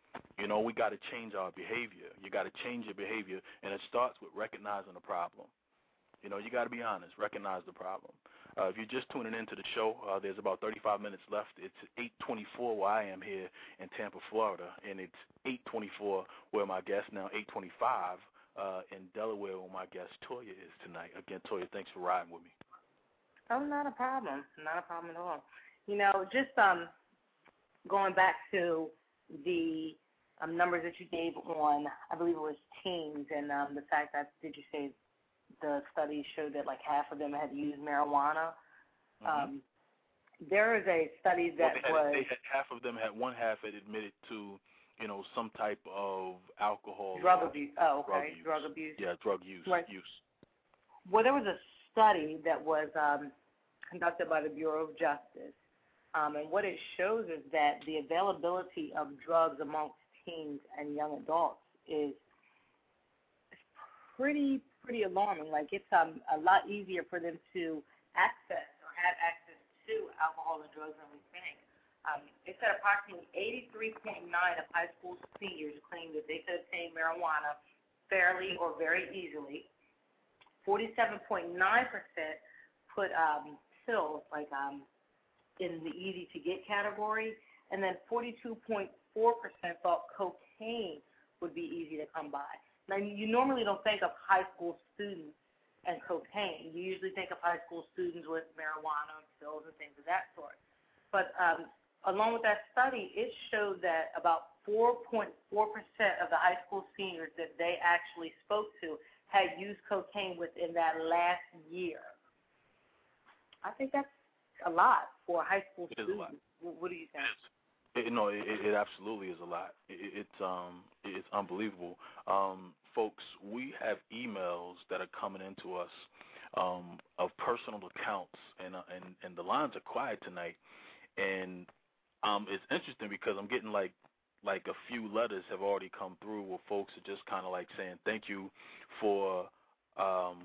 Speaker 3: You know, we got to change our behavior. You got to change your behavior, and it starts with recognizing the problem. You know, you got to be honest, recognize the problem. Uh, if you're just tuning into the show, uh, there's about thirty-five minutes left. It's eight twenty-four where I am here in Tampa, Florida, and it's eight twenty-four where my guest now, eight twenty-five uh, in Delaware where my guest Toya is tonight. Again, Toya, thanks for riding with me.
Speaker 4: Oh, not a problem. Not a problem at all. You know, just um, going back to the um, numbers that you gave on, I believe it was teens, and um, the fact that, did you say the studies showed that like half of them had used marijuana? Mm-hmm. Um, there is a study that
Speaker 3: well, they had,
Speaker 4: was...
Speaker 3: they had, half of them had, one half had admitted to, you know, some type of alcohol.
Speaker 4: Drug abuse. Oh, okay.
Speaker 3: Drug abuse.
Speaker 4: Drug abuse.
Speaker 3: Yeah, drug use.
Speaker 4: Right.
Speaker 3: use.
Speaker 4: Well, there was a study that was um, conducted by the Bureau of Justice, um, and what it shows is that the availability of drugs amongst teens and young adults is pretty, pretty alarming. Like, it's um, a lot easier for them to access or have access to alcohol and drugs than we think. Um, it said approximately eighty-three point nine of high school seniors claimed that they could obtain marijuana fairly or very easily. forty-seven point nine percent put um, pills, like um, in the easy-to-get category, and then forty-two point four percent thought cocaine would be easy to come by. Now, you normally don't think of high school students and cocaine. You usually think of high school students with marijuana, pills, and things of that sort. But um, along with that study, it showed that about four point four percent of the high school seniors that they actually spoke to had used cocaine within that last year. I think that's a lot for a high school
Speaker 3: it
Speaker 4: student.
Speaker 3: Is a lot.
Speaker 4: What do you think?
Speaker 3: It, it, no, it, it absolutely is a lot. It, it's um, it's unbelievable. Um, folks, we have emails that are coming into us um, of personal accounts, and uh, and and the lines are quiet tonight. And um, it's interesting because I'm getting like like a few letters have already come through where folks are just kind of like saying thank you for um,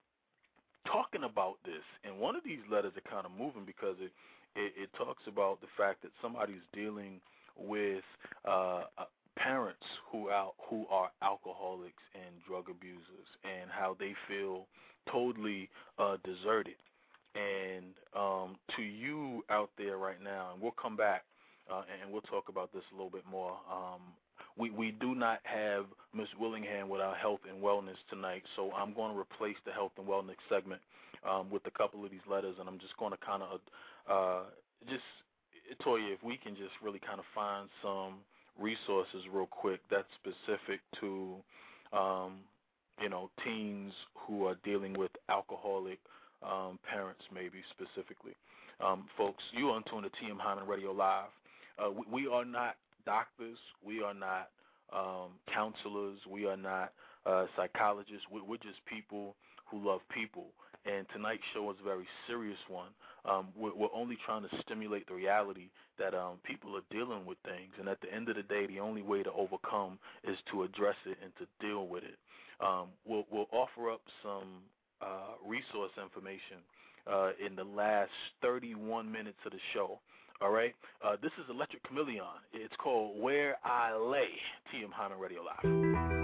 Speaker 3: talking about this. And one of these letters are kind of moving because it, it, it talks about the fact that somebody's dealing with uh, parents who out who are alcoholics and drug abusers and how they feel totally uh, deserted. And um, to you out there right now, and we'll come back uh, and we'll talk about this a little bit more. Um, we, we do not have Miz Willingham with our health and wellness tonight, so I'm going to replace the health and wellness segment um, with a couple of these letters, and I'm just going to kind of uh, just, Toya, if we can just really kind of find some resources real quick that's specific to, um, you know, teens who are dealing with alcoholic Um, parents, maybe specifically. Um, folks, you are on tune to T M Hyman Radio Live. Uh, we, we are not doctors. We are not um, counselors. We are not uh, psychologists. We, we're just people who love people. And tonight's show is a very serious one. Um, we're, we're only trying to stimulate the reality that um, people are dealing with things. And at the end of the day, the only way to overcome is to address it and to deal with it. Um, we'll, we'll offer up some Uh, resource information uh, in the last thirty-one minutes of the show. All right? Uh, this is Electric Chameleon. It's called Where I Lay, T M Hyman Radio Live.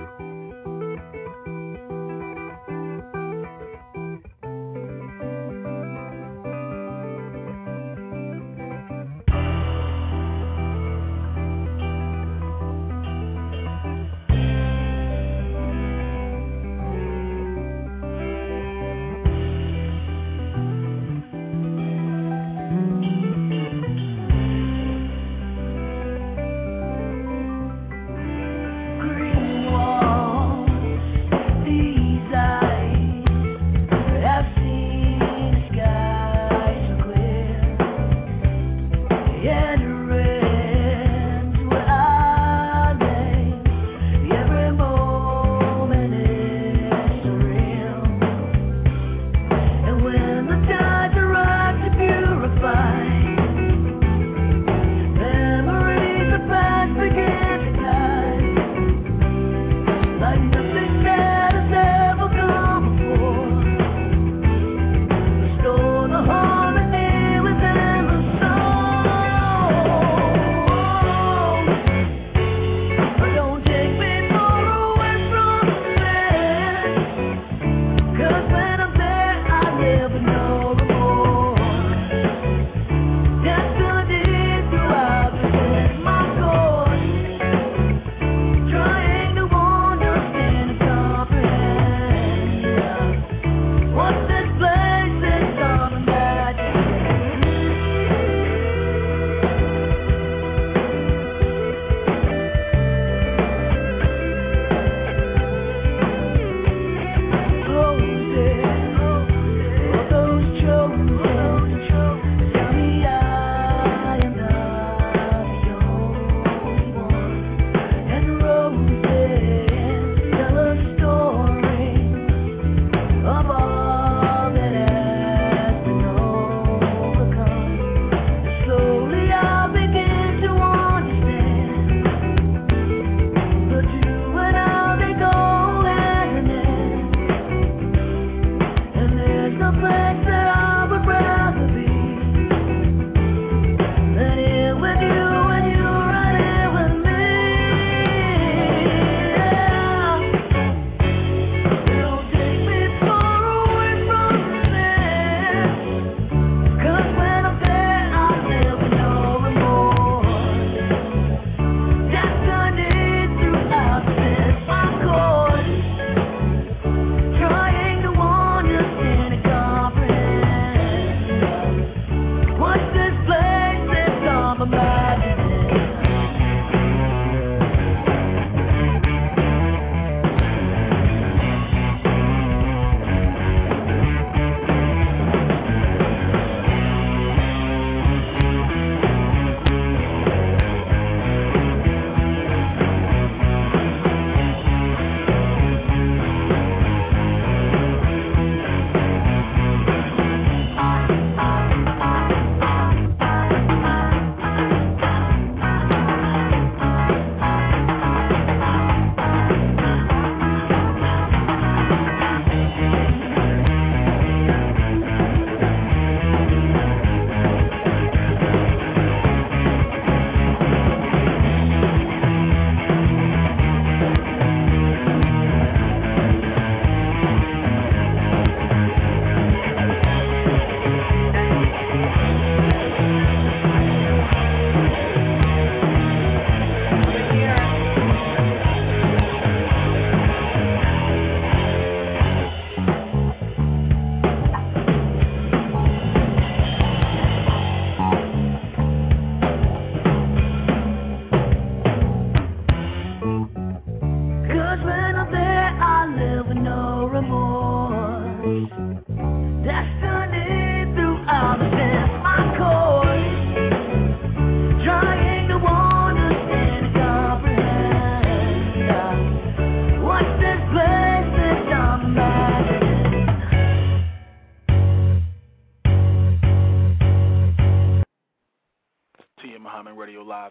Speaker 8: Green wall.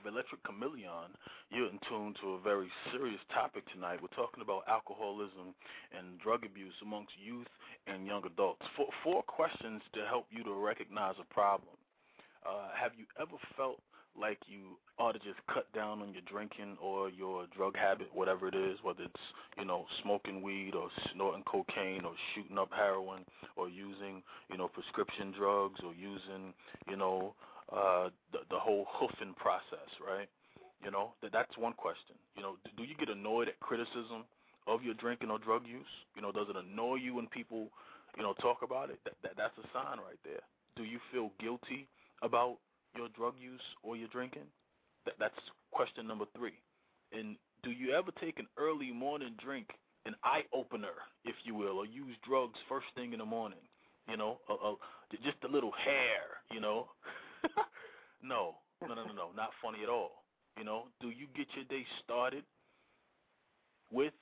Speaker 3: of Electric Chameleon. You're in tune to a very serious topic tonight. We're talking about alcoholism and drug abuse amongst youth and young adults. Four, four questions to help you to recognize a problem. Uh, have you ever felt like you ought to just cut down on your drinking or your drug habit, whatever it is, whether it's, you know, smoking weed or snorting cocaine or shooting up heroin or using, you know, prescription drugs or using, you know, uh, the, the whole hoofing process, right? You know, that, that's one question. You know, do, do you get annoyed at criticism of your drinking or drug use? You know, does it annoy you when people, you know, talk about it? That, that That's a sign right there. Do you feel guilty about your drug use or your drinking? That, that's question number three. And do you ever take an early morning drink, an eye-opener, if you will, or use drugs first thing in the morning? You know, a, a, just a little hair, you know? no, no, no, no, no, not funny at all. You know, do you get your day started with,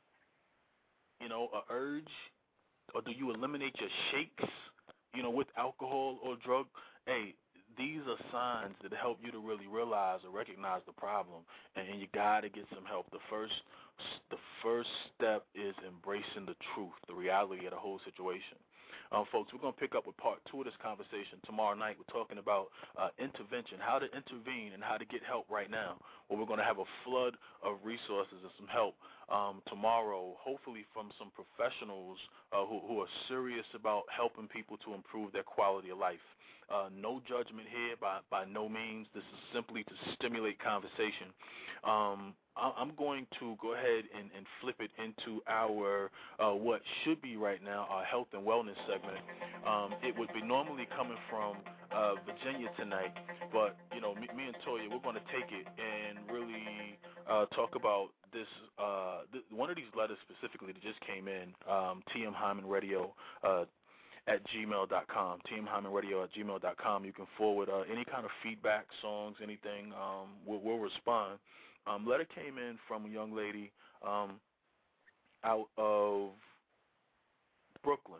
Speaker 3: you know, a urge, or do you eliminate your shakes, you know, with alcohol or drug? Hey, these are signs that help you to really realize or recognize the problem, and, and you got to get some help. The first, the first step is embracing the truth, the reality of the whole situation. Um, folks, we're going to pick up with part two of this conversation tomorrow night. We're talking about uh, intervention, how to intervene and how to get help right now. Well, we're going to have a flood of resources and some help um, tomorrow, hopefully from some professionals uh, who, who are serious about helping people to improve their quality of life. Uh, no judgment here by, by no means. This is simply to stimulate conversation. Um, I'm going to go ahead and, and flip it into our uh, what should be right now our health and wellness segment. Um, it would be normally coming from uh, Virginia tonight, but you know, me, me and Toya, we're going to take it and really uh, talk about this. Uh, th- one of these letters specifically that just came in, um, T M Hyman Radio. Uh, at gmail dot com, T M Hyman Radio at gmail dot com. You can forward uh, any kind of feedback, songs, anything. Um, we'll, we'll respond. Um, letter came in from a young lady um, out of Brooklyn,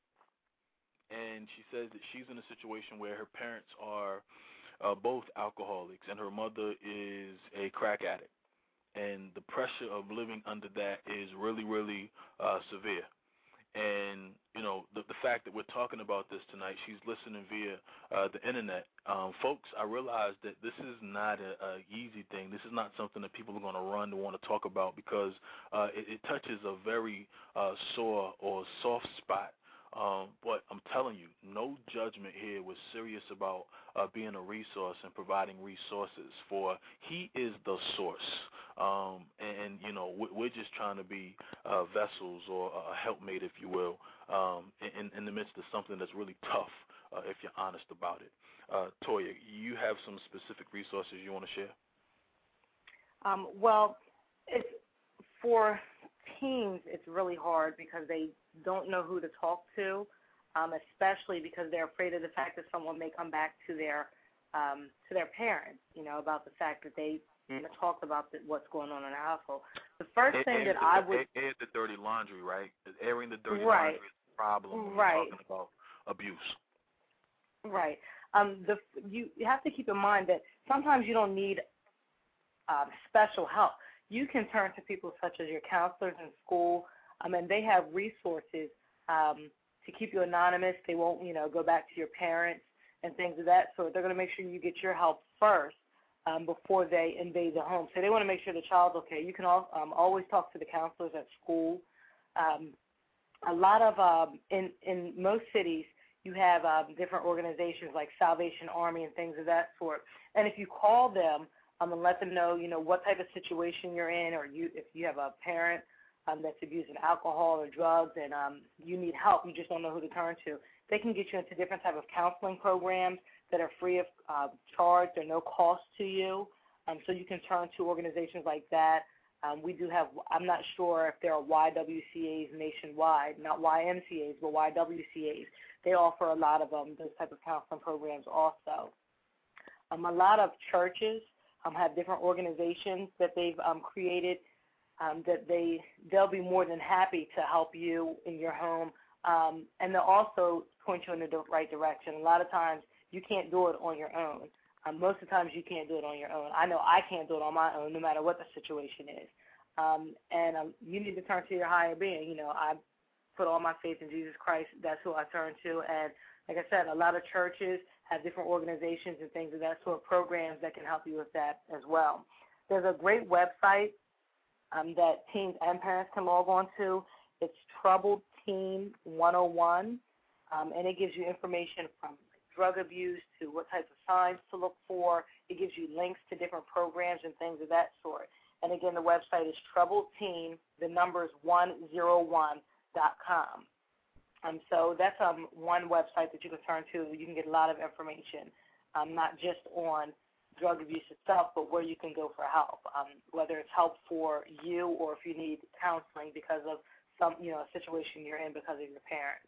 Speaker 3: and she says that she's in a situation where her parents are uh, both alcoholics, and her mother is a crack addict, and the pressure of living under that is really, really uh, severe. And, you know, the, the fact that we're talking about this tonight, she's listening via uh, the Internet. Um, folks, I realize that this is not a, a easy thing. This is not something that people are going to run to want to talk about because uh, it, it touches a very uh, sore or soft spot. Um, but I'm telling you, no judgment here. We're serious about uh, being a resource and providing resources for he is the source. Um, and, you know, we're just trying to be uh, vessels or a helpmate, if you will, um, in, in the midst of something that's really tough, uh, if you're honest about it. Uh, Toya, you have some specific resources you want to share?
Speaker 4: Um, well, it's for teens, it's really hard because they don't know who to talk to, um, especially because they're afraid of the fact that someone may come back to their um, to their parents, you know, about the fact that they you know, talked about the, what's going on in the household. The first thing
Speaker 3: air,
Speaker 4: that I would
Speaker 3: air the dirty laundry, right? Airing the dirty
Speaker 4: right.
Speaker 3: laundry is a problem when
Speaker 4: right.
Speaker 3: we're talking about abuse.
Speaker 4: Right. Um, the you, you have to keep in mind that sometimes you don't need um, special help. You can turn to people such as your counselors in school, um, and they have resources um, to keep you anonymous. They won't, you know, go back to your parents and things of that sort. They're going to make sure you get your help first um, before they invade the home. So they want to make sure the child's okay. You can al- um, always talk to the counselors at school. Um, a lot of, um, in, in most cities, you have um, different organizations like Salvation Army and things of that sort. And if you call them, Um, and let them know, you know, what type of situation you're in, or you, if you have a parent um, that's abusing alcohol or drugs and um, you need help, you just don't know who to turn to. They can get you into different type of counseling programs that are free of uh, charge. They're no cost to you, um, so you can turn to organizations like that. Um, we do have, I'm not sure if there are Y W C As nationwide, not Y M C As, but Y W C As. They offer a lot of um, those type of counseling programs also. Um, a lot of churches Um, have different organizations that they've um, created um, that they, they'll be more than happy to help you in your home, um, and they'll also point you in the right direction. A lot of times you can't do it on your own. Um, most of the times you can't do it on your own. I know I can't do it on my own, no matter what the situation is. Um, and um, you need to turn to your higher being. You know, I put all my faith in Jesus Christ. That's who I turn to. And like I said, a lot of churches have different organizations and things of that sort, programs that can help you with that as well. There's a great website um, that teens and parents can log on to. It's Troubled Teen one oh one, um, and it gives you information from drug abuse to what types of signs to look for. It gives you links to different programs and things of that sort. And again, the website is Troubled Teen, the number is one oh one dot com. Um, so that's um, one website that you can turn to. You can get a lot of information, um, not just on drug abuse itself, but where you can go for help, um, whether it's help for you or if you need counseling because of some, you know, a situation you're in because of your parents.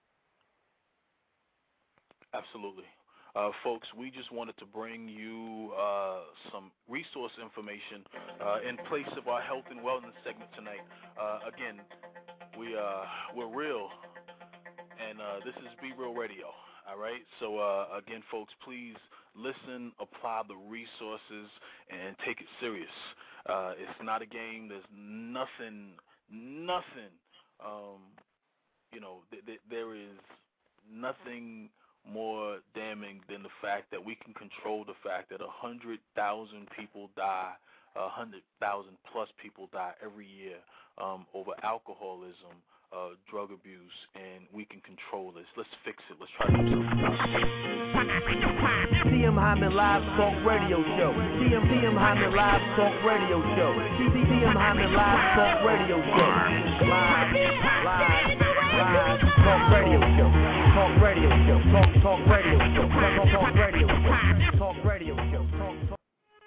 Speaker 3: Absolutely. Uh, folks, we just wanted to bring you uh, some resource information uh, in place of our health and wellness segment tonight. Uh, again, we, uh, we're real, and uh, this is Be Real Radio, all right? So, uh, again, folks, please listen, apply the resources, and take it serious. Uh, it's not a game. There's nothing, nothing, um, you know, th- th- there is nothing more damning than the fact that we can control the fact that one hundred thousand people die, one hundred thousand plus people die every year um, over alcoholism, uh, drug abuse, and we can control this. Let's fix it. Let's try to do something about it.
Speaker 2: T M Hyman Live Talk Radio Show. T M T M Hyman Live Talk Radio Show. T M Hyman Live Talk Radio Show. Live, live, live Talk Radio Show. Talk Radio Show. Talk, talk Radio Show. Talk, talk Radio Show. Talk Radio Show. Talk, talk.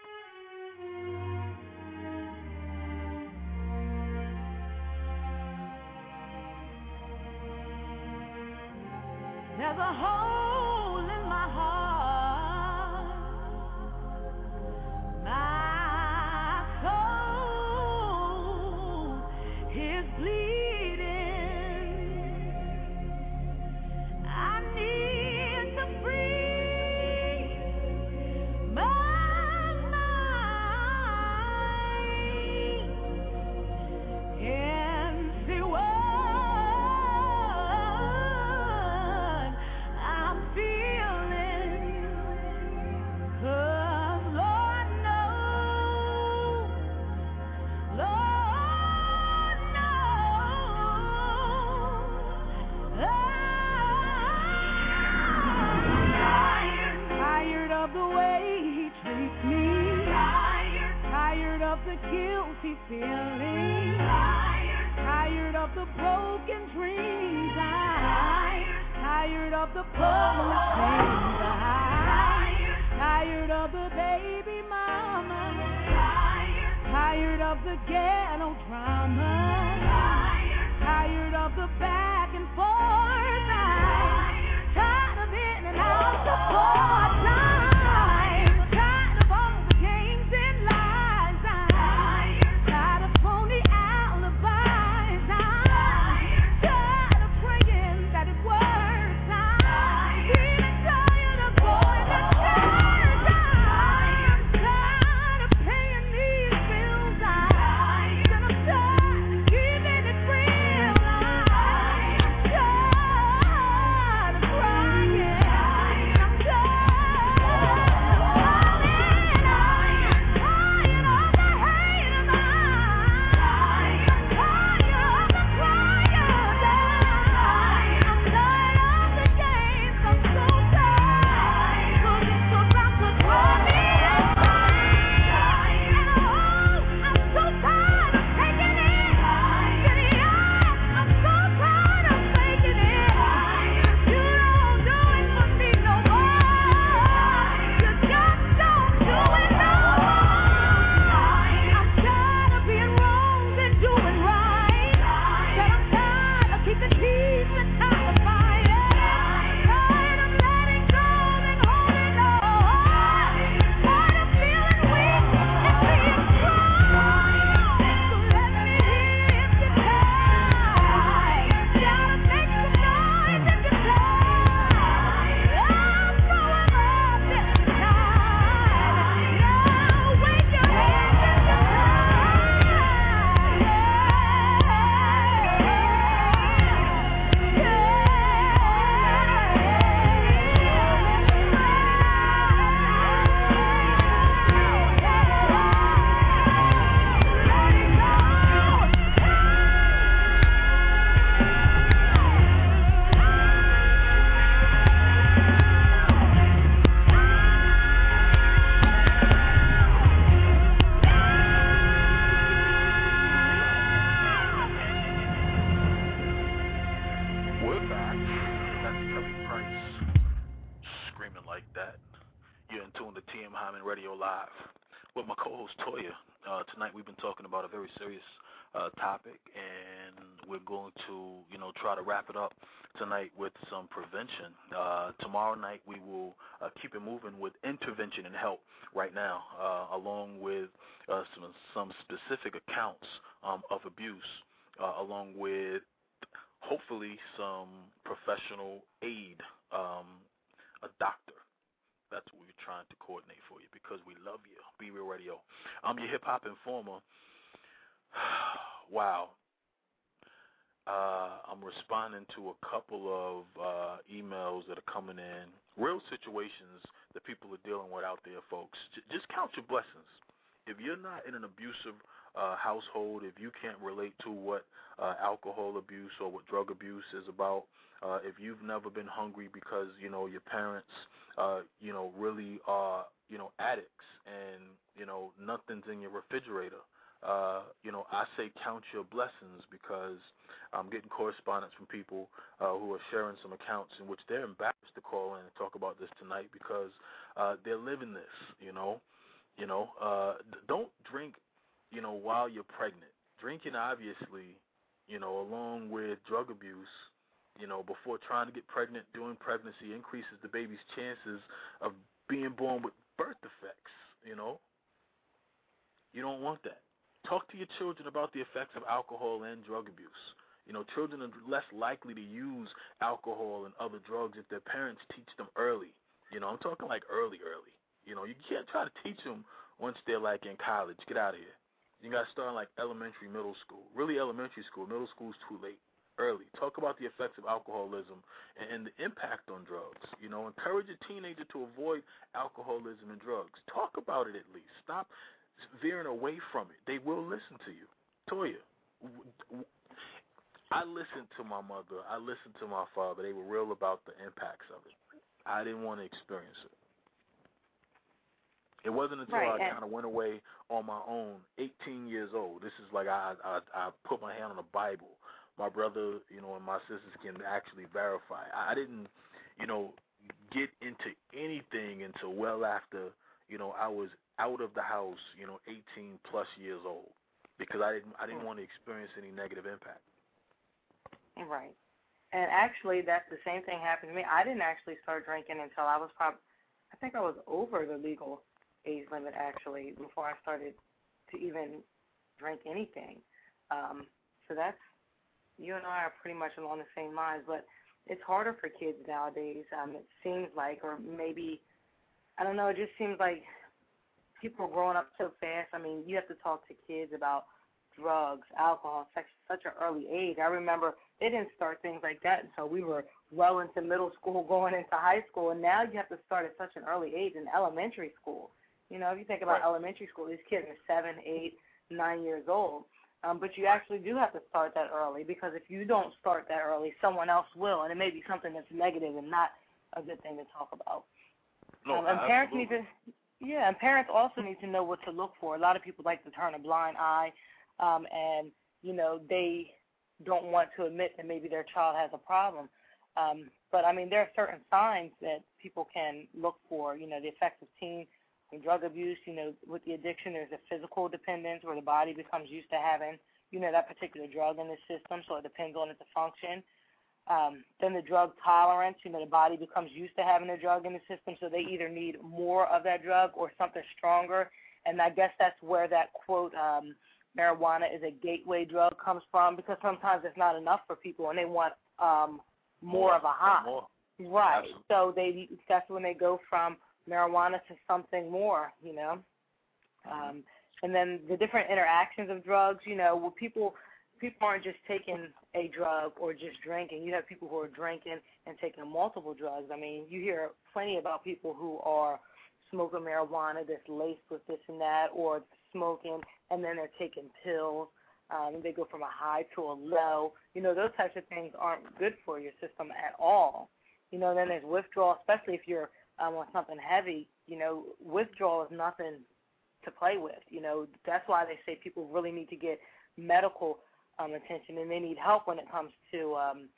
Speaker 10: There's a hole in my heart, my soul is bleeding. I need to free my mind and see what the guilty feeling, tired, tired of the broken dreams, tired, tired of the public things, tired, tired of the baby mama, tired, tired of the ghetto drama, tired, tired of the back and forth, tired, tired of in and out the floor, tired.
Speaker 15: Yeah.
Speaker 3: Radio Live with my co-host Toya. Uh, tonight we've been talking about a very serious uh, topic, and we're going to, you know, try to wrap it up tonight with some prevention. Uh, tomorrow night we will uh, keep it moving with intervention and help right now, uh, along with uh, some some specific accounts um, of abuse, uh, along with hopefully some professional aid, um, a doctor. That's what we're trying to coordinate for you because we love you. Be Real Radio. I'm your hip-hop informer. Wow. Uh, I'm responding to a couple of uh, emails that are coming in. Real situations that people are dealing with out there, folks. J- just count your blessings. If you're not in an abusive uh, household, if you can't relate to what uh, alcohol abuse or what drug abuse is about, uh, if you've never been hungry because, you know, your parents, uh, you know, really are, you know, addicts and, you know, nothing's in your refrigerator, uh, you know, I say count your blessings because I'm getting correspondence from people uh, who are sharing some accounts in which they're embarrassed to call in and talk about this tonight because uh, they're living this, you know. You know, uh, don't drink, you know, while you're pregnant. Drinking, obviously, you know, along with drug abuse, you know, before trying to get pregnant during pregnancy increases the baby's chances of being born with birth defects, you know. You don't want that. Talk to your children about the effects of alcohol and drug abuse. You know, children are less likely to use alcohol and other drugs if their parents teach them early. You know, I'm talking like early, early. You know, you can't try to teach them once they're, like, in college. Get out of here. You got to start in, like, elementary, middle school. Really elementary school. Middle school's too late. Early. Talk about the effects of alcoholism and, and the impact on drugs. You know, encourage a teenager to avoid alcoholism and drugs. Talk about it at least. Stop veering away from it. They will listen to you. Toya, I listened to my mother. I listened to my father. They were real about the impacts of it. I didn't want to experience it. It wasn't until
Speaker 4: right,
Speaker 3: I kind of went away on my own, eighteen years old. This is like I, I I put my hand on the Bible. My brother, you know, and my sisters can actually verify. I didn't, you know, get into anything until well after, you know, I was out of the house, you know, eighteen plus years old, because I didn't I didn't want to experience any negative impact.
Speaker 4: Right. And actually, that's the same thing happened to me. I didn't actually start drinking until I was probably, I think I was over the legal age limit, actually, before I started to even drink anything. Um, so that's, you and I are pretty much along the same lines, but it's harder for kids nowadays, um, it seems like, or maybe, I don't know, it just seems like people are growing up so fast. I mean, you have to talk to kids about drugs, alcohol, such such an early age. I remember they didn't start things like that until we were well into middle school, going into high school, and now you have to start at such an early age in elementary school. You know, if you think about right. elementary school, these kids are seven, eight, nine years old. Um, but you actually do have to start that early, because if you don't start that early, someone else will, and it may be something that's negative and not a good thing to talk about.
Speaker 3: No,
Speaker 4: um, and parents need to, yeah, and parents also need to know what to look for. A lot of people like to turn a blind eye, um, and you know they don't want to admit that maybe their child has a problem. Um, but I mean, there are certain signs that people can look for. You know, the effects of teen and drug abuse. You know, with the addiction, there's a physical dependence where the body becomes used to having, you know, that particular drug in the system, so it depends on it to function. Um, then the drug tolerance, you know, the body becomes used to having a drug in the system, so they either need more of that drug or something stronger. And I guess that's where that quote, um, marijuana is a gateway drug, comes from, because sometimes it's not enough for people and they want um, more, more of a high. More. Right. Absolutely. So they that's when they go from marijuana to something more, you know. Um, and then the different interactions of drugs, you know, where people people aren't just taking a drug or just drinking. You have people who are drinking and taking multiple drugs. I mean, you hear plenty about people who are smoking marijuana that's laced with this and that, or smoking and then they're taking pills. Um, they go from a high to a low. You know, those types of things aren't good for your system at all. You know, then there's withdrawal, especially if you're um, on something heavy. You know, withdrawal is nothing to play with. You know, that's why they say people really need to get medical um, attention, and they need help when it comes to um,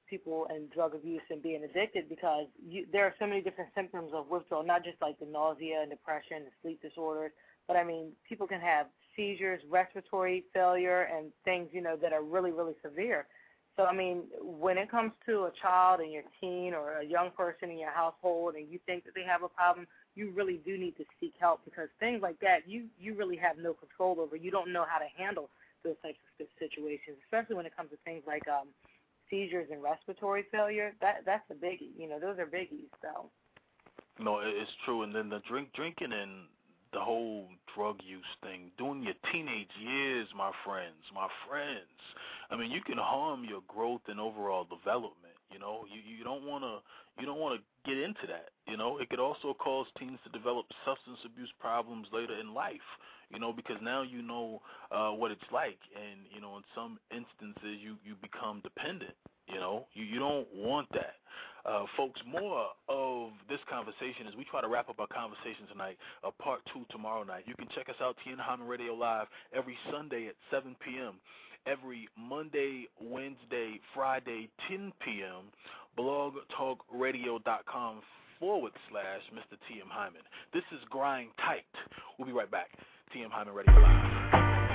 Speaker 4: people and drug abuse and being addicted because you, there are so many different symptoms of withdrawal, not just like the nausea and depression, the sleep disorders, but I mean, people can have seizures, respiratory failure, and things, you know, that are really, really severe. So, I mean, when it comes to a child and your teen or a young person in your household and you think that they have a problem, you really do need to seek help because things like that, you, you really have no control over. You don't know how to handle those types of situations, especially when it comes to things like um, seizures and respiratory failure. That That's a biggie. You know, those are biggies. So.
Speaker 3: No, it's true. And then the drink, drinking and the whole drug use thing, during your teenage years, my friends, my friends, I mean, you can harm your growth and overall development. You know, you you don't want to you don't want to get into that. You know, it could also cause teens to develop substance abuse problems later in life. You know, because now you know uh, what it's like, and you know, in some instances, you you become dependent. You know, you you don't want that. Uh, folks, more of this conversation as we try to wrap up our conversation tonight, uh, part two tomorrow night. You can check us out, T N Hyman Radio Live, every Sunday at seven p.m., every Monday, Wednesday, Friday, ten p.m., blogtalkradio.com forward slash Mister T M Hyman. This is Grind Tight. We'll be right back. T M Hyman Radio Live.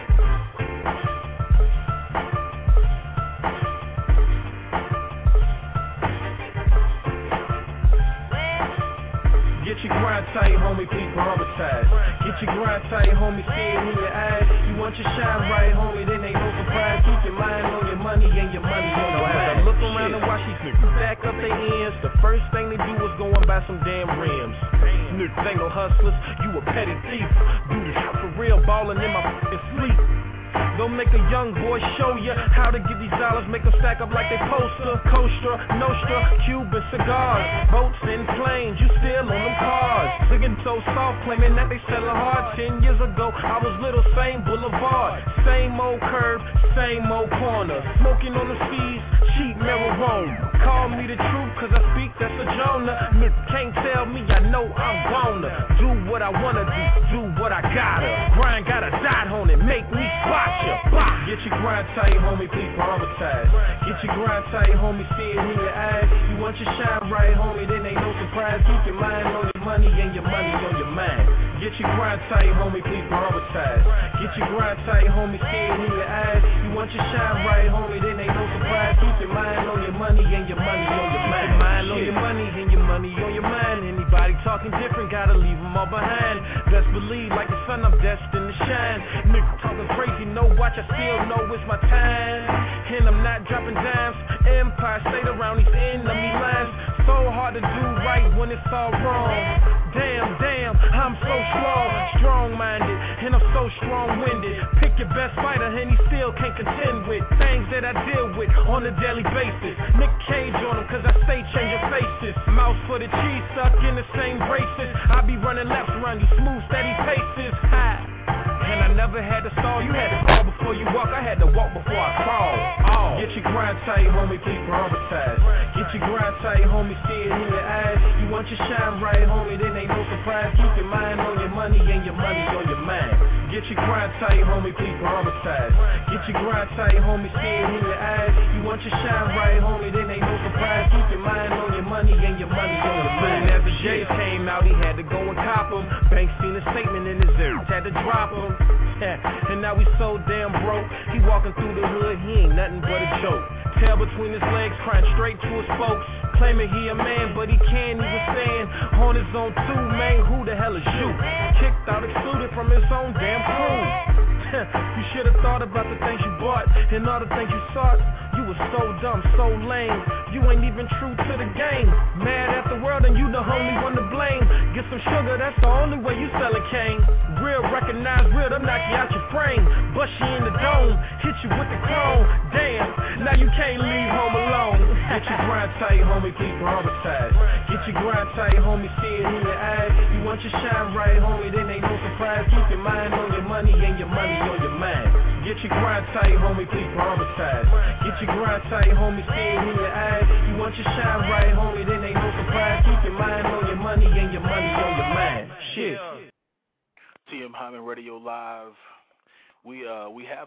Speaker 5: Get your grind tight, homie, please prioritize. Get your grind tight, homie, see it in your eyes. You want your shine right, homie, then ain't no surprise. Keep your mind on your money and your money on your mind. Look around and watch these niggas back up their ends. The first thing they do is go and buy some damn rims. Niggas ain't no hustlers, you a petty thief. Do this for real, ballin' in my fucking sleep. Don't make a young boy show ya how to get these dollars, make them stack up like they poster. Coaster, Nostra, Cuban cigars, boats and planes, you still on them cars. Singing so soft, claiming that they sellin' hard. Ten years ago, I was little, same boulevard, same old curve, same old corner. Smoking on the seas, cheap marijuana. Call me the truth, cause I speak, that's a Jonah. Nigga can't tell me, I know I'm gonna do what I wanna do, do what I gotta. Grind got a dot on it, make me spot ya. Bah. Get your grind tight, homie, please prioritize. Get your grind tight, homie, see it in your eyes. You want your shine right, homie, then ain't no surprise. Keep your mind on your money and your money on your mind. Get your grind tight, homie, please prioritize. Get your grind tight, homie, see it in your eyes. You want your shine right, homie, then ain't no surprise. Keep your mind on your money and your money on your mind. Your mind on your money and your money on your mind. Anybody talking different, gotta leave them all behind. Best believe, like the sun, I'm destined to shine. Nigga talking crazy, no watch, I still know it's my time. And I'm not dropping dimes. Empire State around these enemy lines. So hard to do right when it's all wrong. Damn, damn, I'm so strong, strong-minded, and I'm so strong-winded. Pick your best fighter, and he still can't contend with things that I deal with on a daily basis. Nick Cage on him, cause I stay changing faces. Mouse for the cheese, stuck in the same braces. I be running laps around you, smooth, steady paces. High. And I never had to stall, you had to crawl before you walk, I had to walk before I crawl. Oh. Get your grind tight, homie, please prioritize. Get your grind tight, homie, see it in your eyes. You want your shine right, homie, then ain't no surprise. Keep your mind on your money and your money on your mind. Get your grind tight, homie, please prioritize. Get your grind tight, homie, see it in your eyes. You want your shine right, homie, then ain't no surprise. Keep your mind on your money and your money on your mind. After Jay came out, he had to go and cop him. Banks seen a statement in his ear, had to drop him. And now he so damn broke, he walking through the hood, he ain't nothing but a joke. Tail between his legs, crying straight to his folks, claiming he a man, but he can't even stand on his own too, man, who the hell is you? Kicked out, excluded from his own damn crew. You should have thought about the things you bought and all the things you sought. You were so dumb, so lame, you ain't even true to the game. Mad at the world and you the only one to blame. Get some sugar, that's the only way you sellin' cane. Real recognize real, they'll knock you out your frame. Bust you in the dome, hit you with the chrome. Damn, now you can't leave home alone. Get your grind tight, homie, please prioritize. Get your grind tight, homie, see it in your eyes. You want your shine right, homie, then ain't no surprise. Keep your mind on your money and your money on your mind. Get your grind tight, homie, please prioritize. Get your grind tight, homie, see it in your eyes. You want your shine right, homie, then ain't no surprise. Keep your mind on your money and your money on your mind. Shit.
Speaker 3: T M Hyman Radio Live. We uh we have the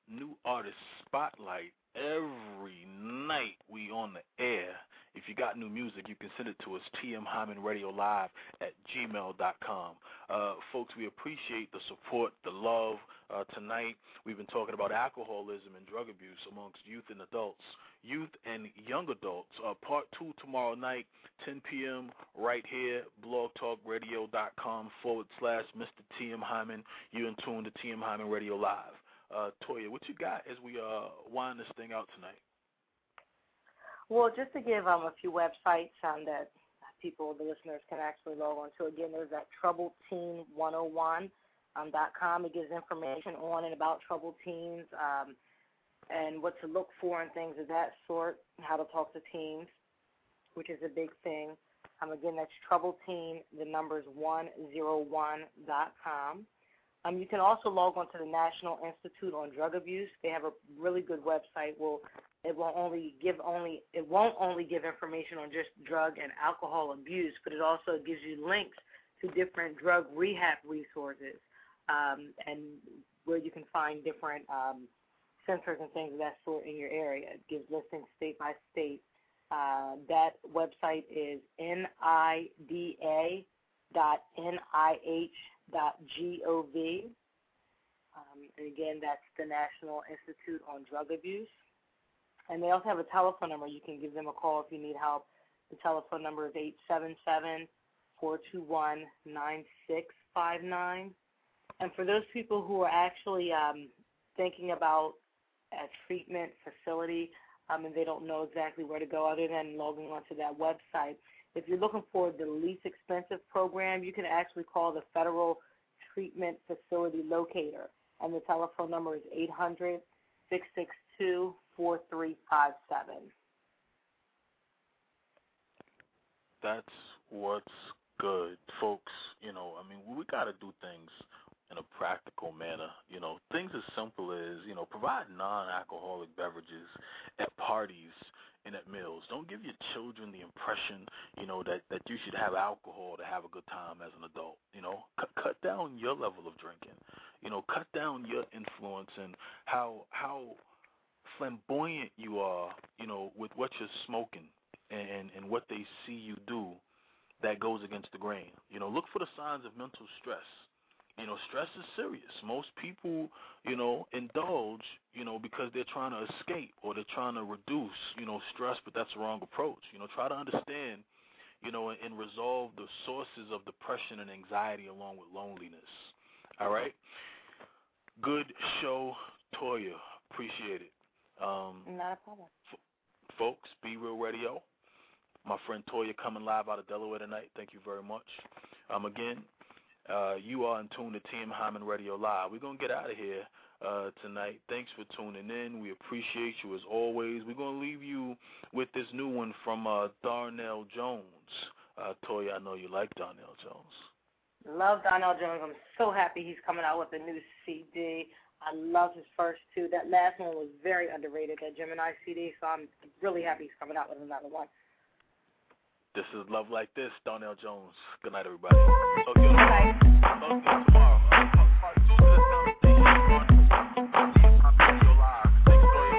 Speaker 3: new artist spotlight every night we on the air. If you got new music, you can send it to us, T M Hyman Radio Live at gmail dot com. Uh, folks, we appreciate the support, the love. Uh, tonight, we've been talking about alcoholism and drug abuse amongst youth and adults, youth and young adults. Uh, part two tomorrow night, ten p.m., right here, blogtalkradio.com forward slash Mister T M Hyman. You're in tune to T M Hyman Radio Live. Uh, Toya, what you got as we uh, wind this thing out tonight?
Speaker 4: Well, just to give um, a few websites um, that people, the listeners, can actually log on to. Again, there's that troubled teen one oh one dot com. It gives information on and about troubled teens um, and what to look for and things of that sort, how to talk to teens, which is a big thing. Um, again, that's troubled teen, the number's one oh one dot com. Um, you can also log on to the National Institute on Drug Abuse. They have a really good website. Well, it won't only give only it won't only give information on just drug and alcohol abuse, but it also gives you links to different drug rehab resources um, and where you can find different um, centers and things of that sort in your area. It gives listings state by state. Uh, that website is N I D A dot N I H dot gov. Um, and again, that's the National Institute on Drug Abuse. And they also have a telephone number. You can give them a call if you need help. The telephone number is eight seven seven, four two one, nine six five nine. And for those people who are actually um, thinking about a treatment facility um, and they don't know exactly where to go other than logging onto that website, if you're looking for the least expensive program, you can actually call the Federal Treatment Facility Locator, and the telephone number is eight hundred, six six two, four three five seven.
Speaker 3: That's what's good, folks. You know, I mean, we got to do things in a practical manner. You know, things as simple as, you know, provide non-alcoholic beverages at parties and at meals. Don't give your children the impression, you know, that, that you should have alcohol to have a good time as an adult. You know, cut, cut down your level of drinking. You know, cut down your influence and how how flamboyant you are, you know, with what you're smoking and, and what they see you do that goes against the grain. You know, look for the signs of mental stress. You know, stress is serious. Most people, you know, indulge, you know, because they're trying to escape or they're trying to reduce, you know, stress, but that's the wrong approach. You know, try to understand, you know, and, and resolve the sources of depression and anxiety along with loneliness. All right? Good show, Toya. Appreciate it. Um,
Speaker 4: Not a problem.
Speaker 3: F- folks, Be Real Radio. My friend Toya coming live out of Delaware tonight. Thank you very much. Um, again, Uh, you are in tune to T M Hyman Radio Live. We're going to get out of here uh, tonight. Thanks for tuning in. We appreciate you as always. We're going to leave you with this new one from uh, Darnell Jones. Uh, Toya, I know you like Darnell Jones.
Speaker 4: Love Darnell Jones. I'm so happy he's coming out with a new C D. I love his first two. That last one was very underrated, that Gemini C D, so I'm really happy he's coming out with another one.
Speaker 3: This is Love Like This, Darnell Jones. Good night, everybody. Talk to you tomorrow. Talk to you tomorrow. Part two to this conversation. Radio Live. Thanks, Toya.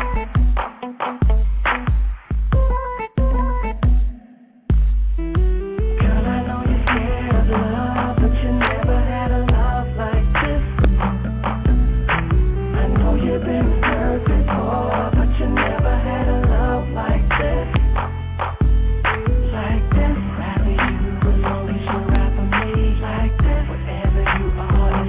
Speaker 8: Girl, I know you're scared of love, but you never had a love like this. I know you've been hurt before, but you never had a love like this. Like this, rather you as long as you rap for me. Like this, whatever you are.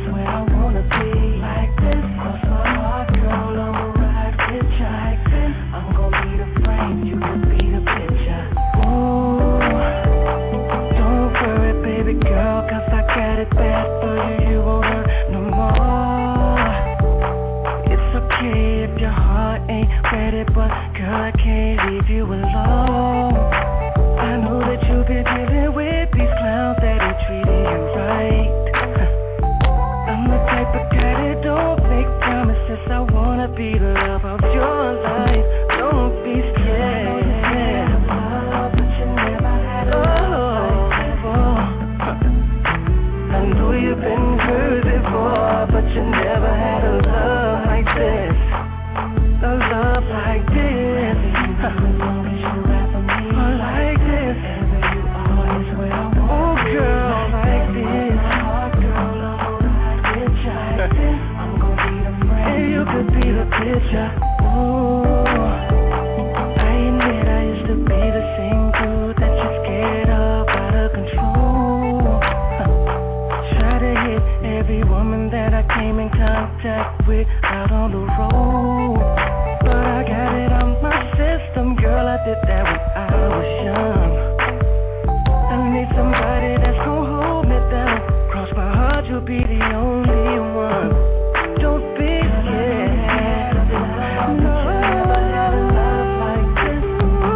Speaker 8: with ya. Ooh, I admit I used to be the same dude that you're scared of, out of control. Huh. Try to hit every woman that I came in contact with out on the road, but I got it on my system, girl. I did that when I was young. I need somebody that's gonna hold me down. Cross my heart, you'll be the only one. Don't be scared. No, you never had a love like this.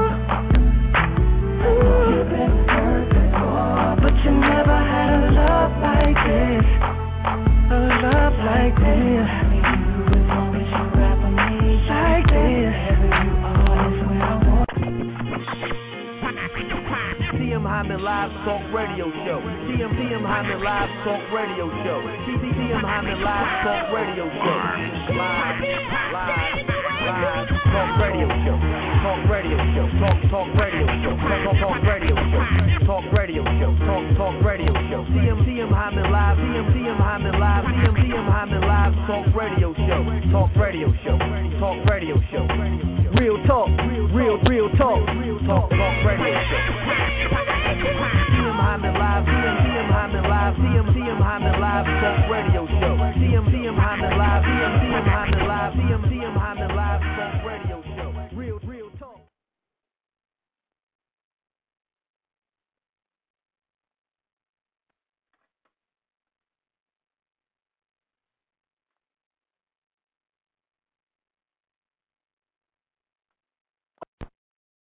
Speaker 8: You've been hurt before, but you never had a love like this. A love like this. As long as you rap on me like this. Wherever you are is where I want.
Speaker 2: T M Hyman Live Talk Radio Show. T M T M Hyman Live Talk Radio Show. T M Hyman Live Talk Radio Show. Live, live, live Talk Radio Show. Talk Radio Show. Talk Talk Radio Show. Talk Talk Radio Show. Talk Radio Show. Talk Talk Radio Show. T M T M Hyman Live. T M T M Hyman Live. T M T M Hyman Live Talk Radio Show. Talk Radio Show. Talk Radio Show. Real talk. Real real talk. Talk Talk Radio Show. T M Hyman Live, T M T M Hyman Live, T M T M Hyman Live Talk Radio Show.